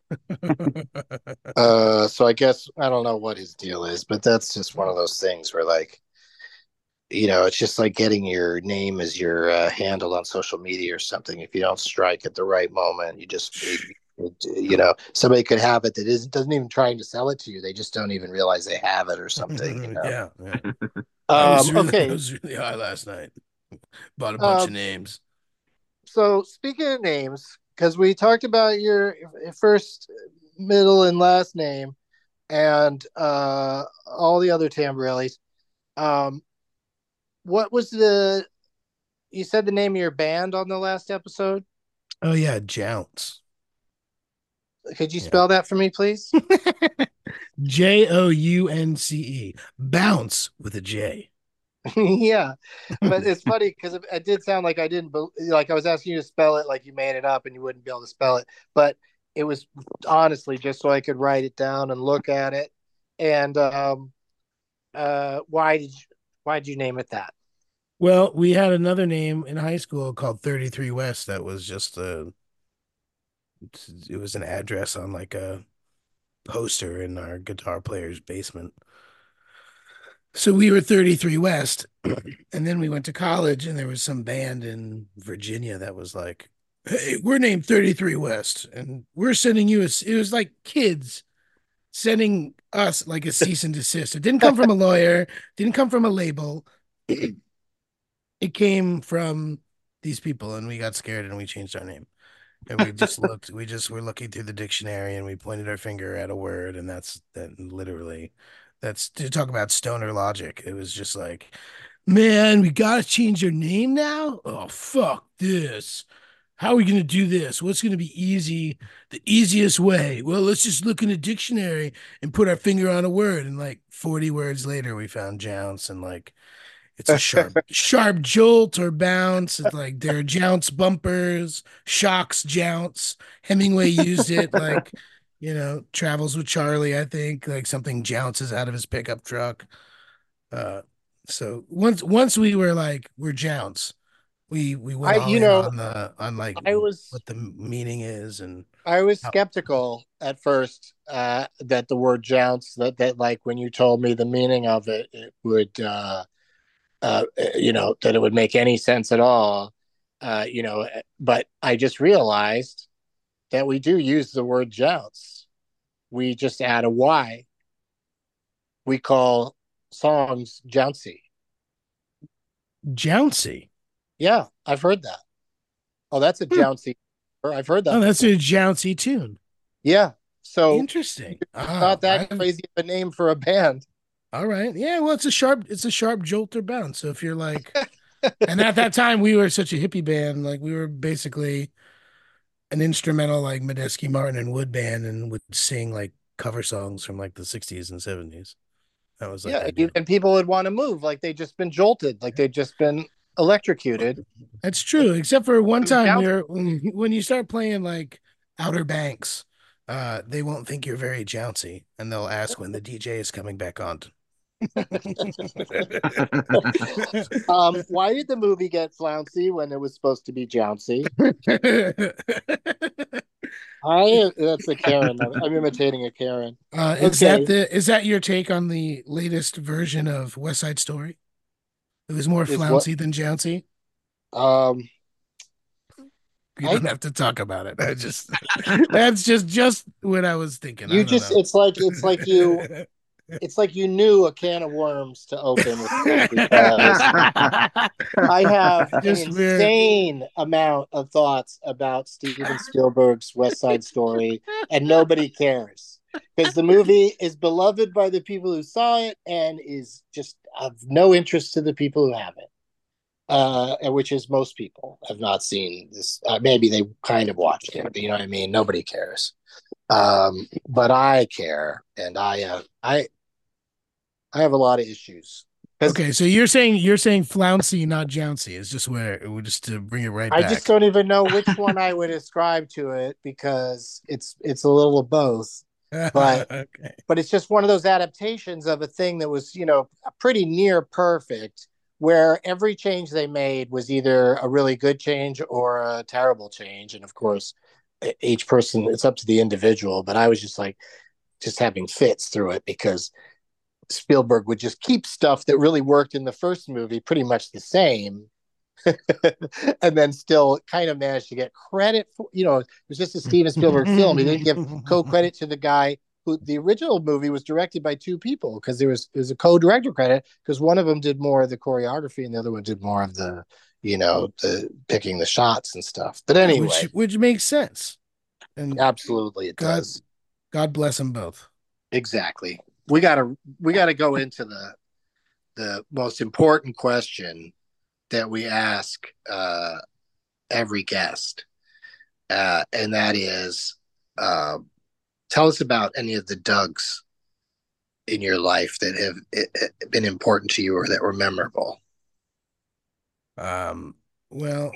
uh, so I guess I don't know what his deal is, but that's just one of those things where, like, you know, it's just like getting your name as your uh, handle on social media or something. If you don't strike at the right moment, you just, it, it, you know, somebody could have it that isn't doesn't even trying to sell it to you. They just don't even realize they have it or something. You know? Yeah, yeah. I Um, was really, I okay. was really high last night. Bought a bunch Um, of names. So speaking of names, because we talked about your first, middle, and last name, and uh, all the other Tamborellis. Um, what was the? You said the name of your band on the last episode. Oh yeah, Jounce. Could you Yeah. spell that for me, please? J O U N C E. Bounce with a J. Yeah, but it's funny because it, it did sound like I didn't bel- like I was asking you to spell it like you made it up and you wouldn't be able to spell it, but it was honestly just so I could write it down and look at it. And um, uh, why did you why did you name it that? Well, we had another name in high school called thirty-three West that was just a it was an address on like a poster in our guitar player's basement. So we were thirty-three West, and then we went to college, and there was some band in Virginia that was like, "Hey, we're named thirty-three West, and we're sending you a." It was like kids sending us like a cease and desist. It didn't come from a lawyer, didn't come from a label. It came from these people, and we got scared, and we changed our name. And we just looked, we just were looking through the dictionary, and we pointed our finger at a word, and that's that literally. That's to talk about stoner logic. It was just like, man, we gotta change our name now. Oh fuck this! How are we gonna do this? What's gonna be easy? The easiest way? Well, let's just look in a dictionary and put our finger on a word. And like forty words later, we found jounce, and like it's a sharp, sharp jolt or bounce. It's like there are jounce bumpers, shocks jounce. Hemingway used it like. You know, travels with Charlie, I think, like something jounces out of his pickup truck. Uh, so once once we were like, we're jounce, we we went I all you in know on the on like I was what the meaning is and I was how, skeptical at first uh, that the word jounce that that like when you told me the meaning of it, it would uh, uh, you know that it would make any sense at all. Uh, you know, but I just realized that we do use the word jounce. We just add a Y. We call songs jouncy. jouncy. Yeah, I've heard that. Oh, that's a Hmm. jouncy. I've heard that. Oh, that's before. a jouncy tune. Yeah. So Interesting. not Oh, that I, crazy of a name for a band. all right. Yeah, well, it's a sharp, it's a sharp jolt or bounce. So if you're like, and at that time we were such a hippie band, like we were basically an instrumental like Medeski Martin and Wood band and would sing like cover songs from like the sixties and seventies. That was like Yeah, our you, deal. and people would want to move like they'd just been jolted, like they'd just been electrocuted. That's true, except for one time Jounce- where when, when you start playing like Outer Banks, uh, they won't think you're very jouncy, and they'll ask when the D J is coming back on. um, why did the movie get flouncy when it was supposed to be jouncy? I that's a Karen. I'm imitating a Karen. Uh, is Okay. that the is that your take on the latest version of West Side Story? It was more Is what flouncy than jouncy. um You I don't have to talk about it. I just that's just just what I was thinking. I you don't just know. it's like it's like you it's like you knew a can of worms to open with this because I have an Just weird. insane amount of thoughts about Steven Spielberg's West Side Story, and nobody cares because the movie is beloved by the people who saw it and is just of no interest to the people who haven't. Uh, which is most people have not seen this. Uh, maybe they kind of watched it, but you know what I mean. Nobody cares, um, but I care, and I, uh, I, I have a lot of issues. Okay, so you're saying you're saying flouncy, not jouncy. It's just where it would just to bring it right I back. just don't even know which one I would ascribe to it because it's it's a little of both. But okay. but it's just one of those adaptations of a thing that was, you know, pretty near perfect, where every change they made was either a really good change or a terrible change. And of course, each person, it's up to the individual. But I was just like, just having fits through it because Spielberg would just keep stuff that really worked in the first movie pretty much the same. And then still kind of managed to get credit for, you know, it was just a Steven Spielberg film. He didn't give co-credit to the guy who the original movie was directed by two people because there was, there was a co-director credit because one of them did more of the choreography and the other one did more of the, you know, the picking the shots and stuff. But anyway, which, which makes sense. And absolutely it God, does. God bless them both. Exactly. We gotta we gotta go into the the most important question that we ask uh, every guest, uh, and that is, uh, tell us about any of the Dougs in your life that have it, it been important to you or that were memorable. Um. Well,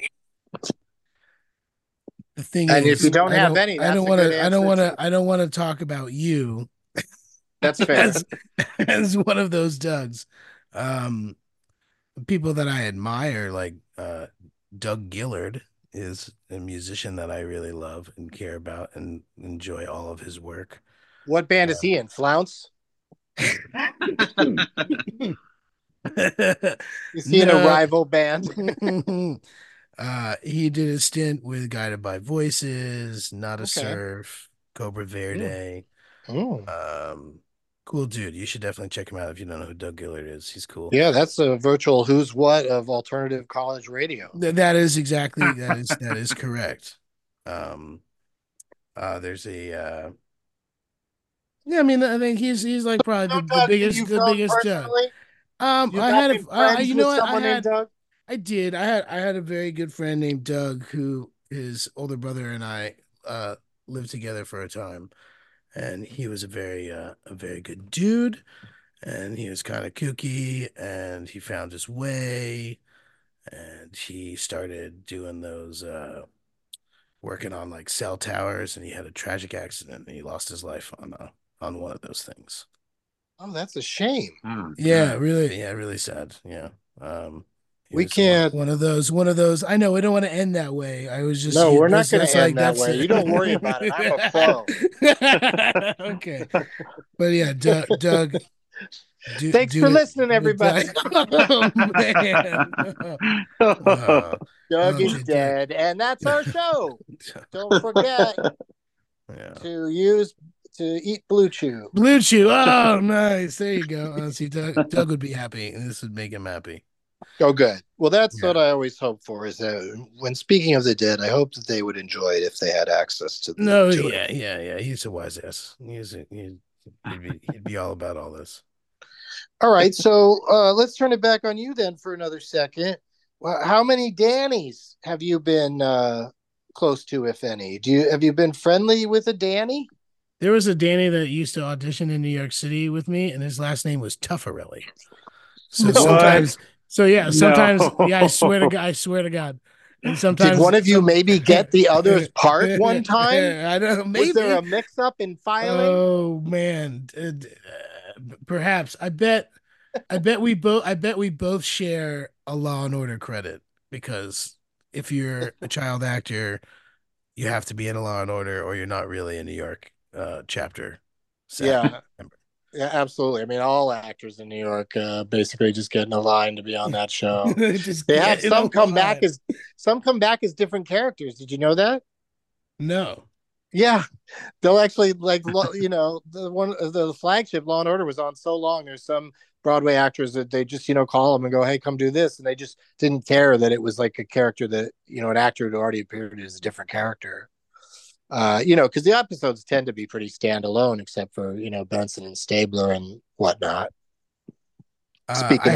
the thing and is, if you don't I have don't, any, I don't want to. I don't want to. I don't want to talk about you. That's fair. as, as one of those Dougs. Um, people that I admire, like uh, Doug Gillard, is a musician that I really love and care about and enjoy all of his work. What band uh, is he in? Flounce? Is he no. in a rival band? uh, he did a stint with Guided by Voices, Not a Okay. Surf, Cobra Verde. Mm. Um, cool dude. You should definitely check him out if you don't know who Doug Gillard is. He's cool. Yeah, that's a virtual who's what of alternative college radio. Th- that is exactly that is that is correct. Um, uh, there's a uh, yeah. I mean, I think he's he's like probably the, the biggest the biggest Doug. Um, you I had a uh, you know what I had. Doug? I did. I had I had a very good friend named Doug who his older brother and I uh lived together for a time. And he was a very, uh, a very good dude, and he was kind of kooky, and he found his way, and he started doing those, uh, working on like cell towers, and he had a tragic accident, and he lost his life on, uh, on one of those things. Oh, that's a shame. Oh, yeah, really, yeah, really sad. Yeah. Um, we can't one, one of those one of those I know we don't want to end that way. I was just no you, we're not going to end like, that way. You don't worry about it. I'm a pro. Okay, but yeah, Doug, Doug do, thanks do for it. listening, everybody. Oh man. uh, Doug is dead, and that's our show. Don't forget yeah. to use to eat Blue Chew. Blue Chew. Oh, nice. There you go. Uh, see, Doug, Doug would be happy, and this would make him happy. Oh, good. Well, that's yeah. what I always hope for. Is that when speaking of the dead, I hope that they would enjoy it if they had access to. The, no, to yeah, it. yeah, yeah. He's a wise ass. He's a, he'd, he'd, be, he'd be all about all this. All right, so uh, let's turn it back on you then for another second. Well, how many Dannys have you been uh, close to, if any? Do you have you been friendly with a Danny? There was a Danny that used to audition in New York City with me, and his last name was Tuffarelli. So what? sometimes. So yeah, sometimes no. yeah, I swear to God, I swear to God. And sometimes did one of you some, maybe get the other's part one time? I don't know. Maybe was there a mix-up in filing? Oh man, uh, perhaps. I bet. I bet we both. I bet we both share a Law and Order credit because if you're a child actor, you have to be in a Law and Order, or you're not really a New York uh, chapter. Yeah. Member. Yeah, absolutely. I mean, all actors in New York uh, basically just get in a line to be on that show. They have some come line. back as some come back as different characters. Did you know that? No. Yeah, they'll actually like you know the one the flagship Law and Order was on so long. There's some Broadway actors that they just you know call them and go, "Hey, come do this," and they just didn't care that it was like a character that you know an actor had already appeared as a different character. Uh, you know, because the episodes tend to be pretty standalone, except for you know Benson and Stabler and whatnot. Uh, I, ha-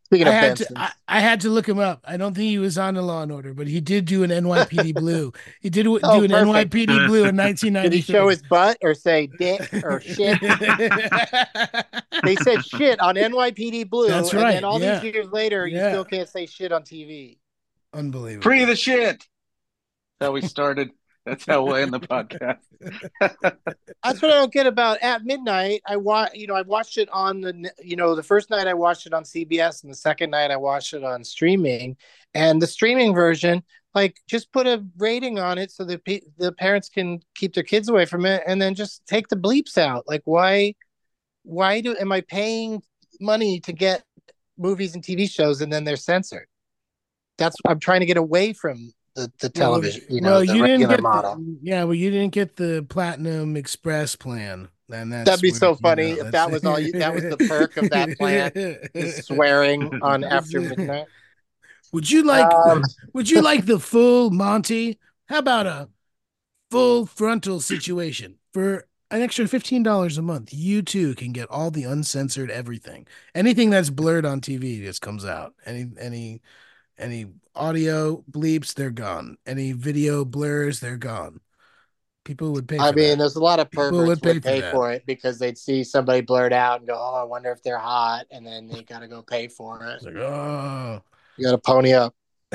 Speaking I of had to Benson's, I, I had to look him up. I don't think he was on the Law and Order, but he did do an N Y P D Blue. He did do Oh, an perfect. N Y P D Blue in nineteen did he ninety-three. show his butt or say dick or shit? They said shit on N Y P D Blue, That's and right. then all Yeah. these years later, you Yeah. still can't say shit on T V. Unbelievable. Free the shit. That's how we started. That's how we'll end the podcast. That's what I don't get about At Midnight. I watch, you know, I watched it on the, you know, the first night I watched it on C B S, and the second night I watched it on streaming. And the streaming version, like, just put a rating on it so that pe- the parents can keep their kids away from it, and then just take the bleeps out. Like, why, why do am I paying money to get movies and T V shows, and then they're censored? That's I'm trying to get away from the, the television, you know, well, the you didn't regular get model. the, yeah, well, you didn't get the Platinum Express plan. And that's That'd be what- so you funny know, if that's- that was all you. That was the perk of that plan: is swearing on After Midnight. Would you like? Um, would you like the full Monty? How about a full frontal situation for an extra fifteen dollars a month? You too can get all the uncensored everything. Anything that's blurred on T V just comes out. Any any any audio bleeps, they're gone. Any video blurs, they're gone. People would pay for I mean, that. there's a lot of People perverts would would pay pay, for for, that. it because they'd see somebody blurred out and go, "Oh, I wonder if they're hot," and then they gotta go pay for it. It's like, oh, You gotta pony up.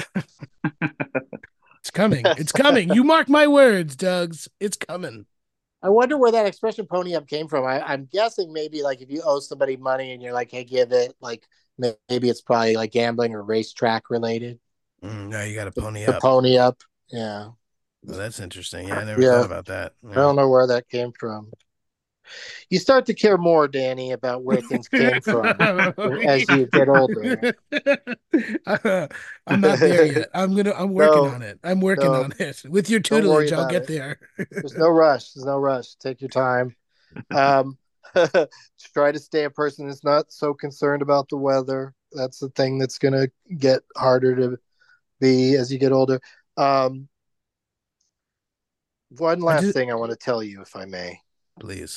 it's coming. It's coming. You mark my words, Dougs. It's coming. I wonder where that expression "pony up" came from. I, I'm guessing maybe like if you owe somebody money and you're like, "Hey, give it," like maybe it's probably like gambling or racetrack related. Mm, now you got to pony The up. pony up, yeah. Oh, that's interesting. Yeah, I never Yeah. thought about that. I don't know where that came from. You start to care more, Danny, about where things came from as you get older. I'm not there yet. I'm gonna. I'm working No, on it. I'm working no. on it. With your Don't worry tutelage, I'll about get it. there. There's no rush. There's no rush. Take your time. Um, try to stay a person that's not so concerned about the weather. That's the thing that's going to get harder to be as you get older. Um, one last did- thing I want to tell you, if I may. Please.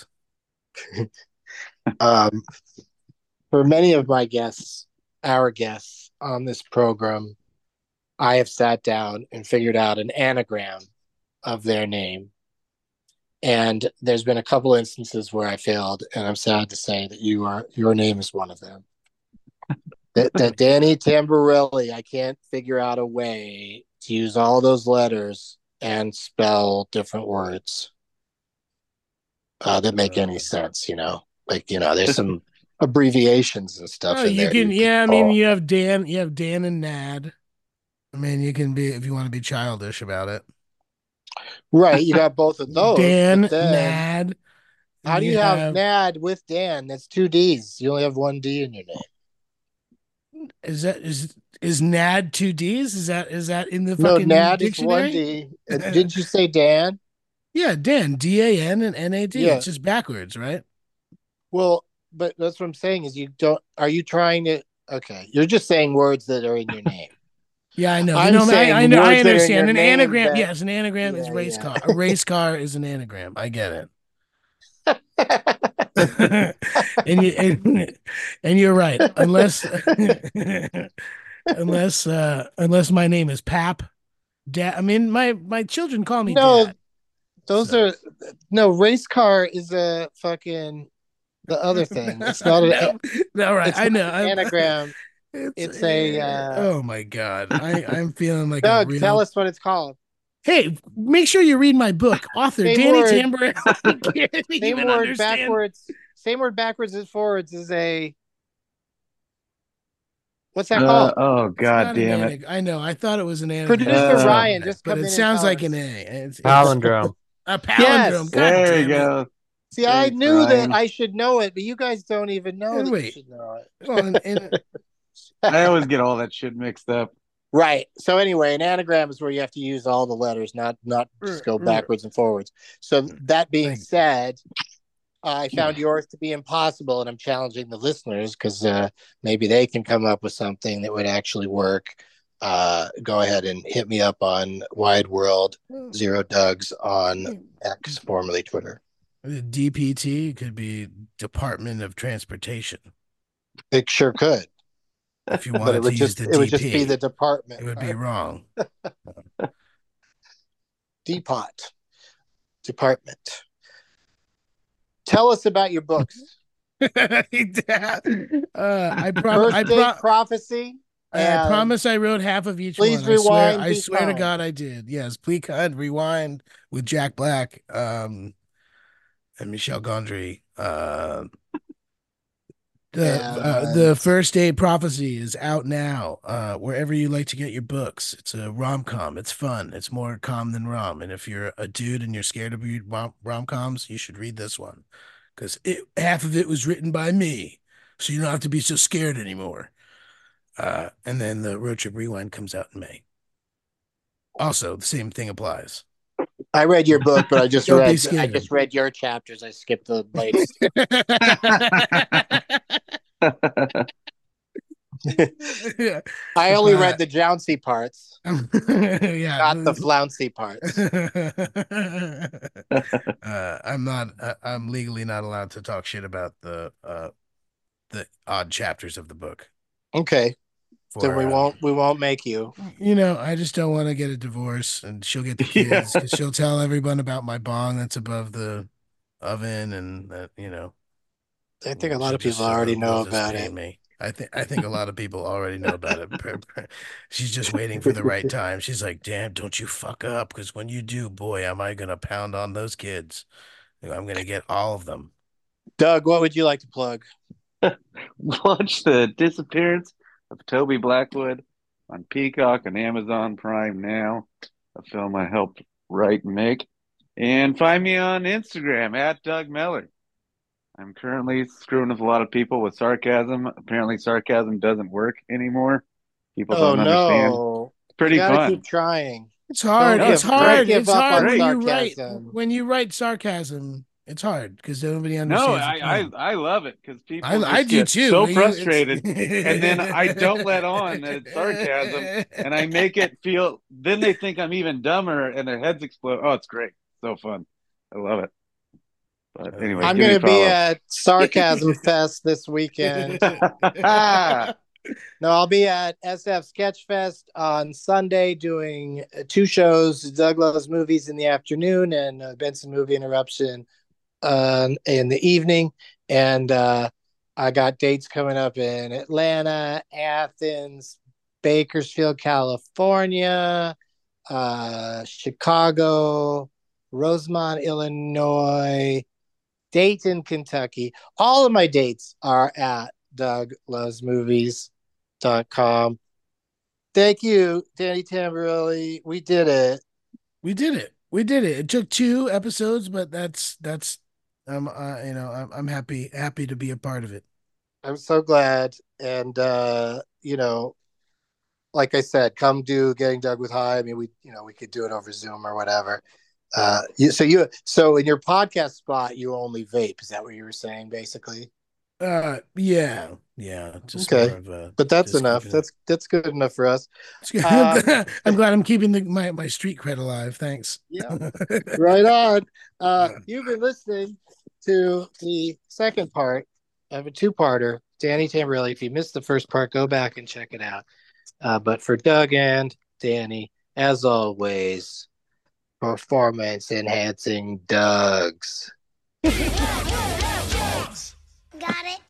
Um, for many of my guests, our guests on this program, I have sat down and figured out an anagram of their name. And there's been a couple instances where I failed, and I'm sad to say that you are your name is one of them. that, that Danny Tamborelli, I can't figure out a way to use all those letters and spell different words uh, that make any sense, you know? Like, you know, there's some abbreviations and stuff Oh, in you there. can. Yeah, I mean, pull. you have Dan. You have Dan and Nad. I mean, you can be if you want to be childish about it. Right, you got both of those. Dan, but then, Nad. how and do you have, Nad with Dan? That's two D's. You only have one D in your name. Is that is is Nad two D's? Is that is that in the No, fucking Nad is dictionary? one D. Uh, Didn't you say Dan? Yeah, Dan, D A N and N A D. Yeah. It's just backwards, right? Well, but that's what I'm saying is you don't. Are you trying to? Okay, you're just saying words that are in your name. Yeah, I know. I'm no, saying I, I know. I words that are in understand. your An name anagram. that- Yes, an anagram is Yeah, race yeah. car. A race car is an anagram. I get it. and you and, and you're right. Unless unless uh unless my name is Pap. Dad. I mean, my my children call me No, Dad. those So- are no race car is a fucking the other thing. It's not an no, no, right. it's I know. not I'm- an anagram. It's a, uh, oh my god. I I'm feeling like Doug, a real. tell us what it's called. Hey, make sure you read my book, author Same Danny word. Tamborelli. Can't Same even word understand. backwards. Same word backwards as forwards is a. What's that Uh, called? oh It's God not an damn it! anag- I know. I thought it was an anagram. Producer Uh, Ryan, just but come in it and sounds tell like us. an A. It's, it's Palindrome. a palindrome. Yes. God There damn you it. go. See, I Thanks, knew Ryan. that I should know it, but you guys don't even know Hey, that wait. you should know it. Well, and, and, I always get all that shit mixed up. Right. So anyway, an anagram is where you have to use all the letters, not not just go Mm, mm. backwards and forwards. So that being Thank you. said, I found yours to be impossible, and I'm challenging the listeners because uh, maybe they can come up with something that would actually work. Uh, go ahead and hit me up on Wide World Zero Dugs on X, formerly Twitter. D P T could be Department of Transportation. It sure could. If you But wanted it would to use just the it would just be D P, the department. it would be wrong. Depot. Department. Tell us about your books. uh, I prom- First I Date pro- Prophecy. I and promise I wrote half of each Please one. I swear, Rewind, I Be swear to Kind. God, I did. Yes, Please Kind, Rewind with Jack Black, um, and Michelle Gondry. Uh, the uh, the And First Date Prophecy is out now. Uh, wherever you like to get your books. It's a rom com. It's fun. It's more calm than rom. And if you're a dude and you're scared of read rom coms, you should read this one because it half of it was written by me, so you don't have to be so scared anymore. Uh, and then the Road Trip Rewind comes out in May. Also, the same thing applies. I read your book, but I just Don't be read I scared. just read your chapters. I skipped the latest. Yeah. I only Uh, read the jouncy parts, yeah, not the flouncy parts. uh, I'm not. Uh, I'm legally not allowed to talk shit about the uh, the odd chapters of the book. Okay, For, then we uh, won't we won't make you. You know, I just don't want to get a divorce, and she'll get the kids because she'll tell everyone about my bong that's above the oven, and that you know. I think a lot she'll of people just, uh, already will know just about pay it. Me. I think I think a lot of people already know about it. She's just waiting for the right time. She's like, "Damn, don't you fuck up, because when you do, boy, am I gonna pound on those kids. I'm gonna get all of them." Doug, what would you like to plug? Watch The Disappearance of Toby Blackwood on Peacock and Amazon Prime now, a film I helped write and make. And find me on Instagram at Doug Miller. I'm currently screwing with a lot of people with sarcasm. Apparently, sarcasm doesn't work anymore. People Oh don't understand. no! It's pretty You gotta fun. keep trying. It's hard. Don't It's give- don't hard. give It's up hard on when you write sarcasm. when you write sarcasm. It's hard because nobody No, understands. I, the I point. I love it because people I, just I do get too. so You- frustrated, it's- and then I don't let on that it's sarcasm, and I make it feel. Then they think I'm even dumber, and their heads explode. Oh, it's great, so fun. I love it. But anyway, I'm give me gonna a be follow. at Sarcasm Fest this weekend. No, I'll be at S F Sketchfest on Sunday doing two shows, Doug Loves Movies in the afternoon and uh, Benson Movie Interruption uh, in the evening. And uh, I got dates coming up in Atlanta, Athens, Bakersfield, California, uh, Chicago, Rosemont, Illinois, Dayton, Kentucky. All of my dates are at Doug Loves Movies. Dot com. Thank you, Danny Tamborelli. We did it. We did it. We did it. It took two episodes, but that's that's um uh, you know I'm I'm happy happy to be a part of it. I'm so glad. And uh, you know, like I said, come do Getting Doug with High. I mean, we you know we could do it over Zoom or whatever. Uh, you, so you so in your podcast spot, you only vape. Is that what you were saying, basically? Uh, yeah, yeah. Just Okay. more of a, But that's just enough. keeping it- That's that's good enough for us. I'm, I'm glad I'm keeping the, my my street cred alive. Thanks. Yeah. Right on. Uh, you've been listening to the second part of a two-parter, Danny Tamborelli. If you missed the first part, go back and check it out. Uh, but for Doug and Danny, as always, performance enhancing Dougs. Got it.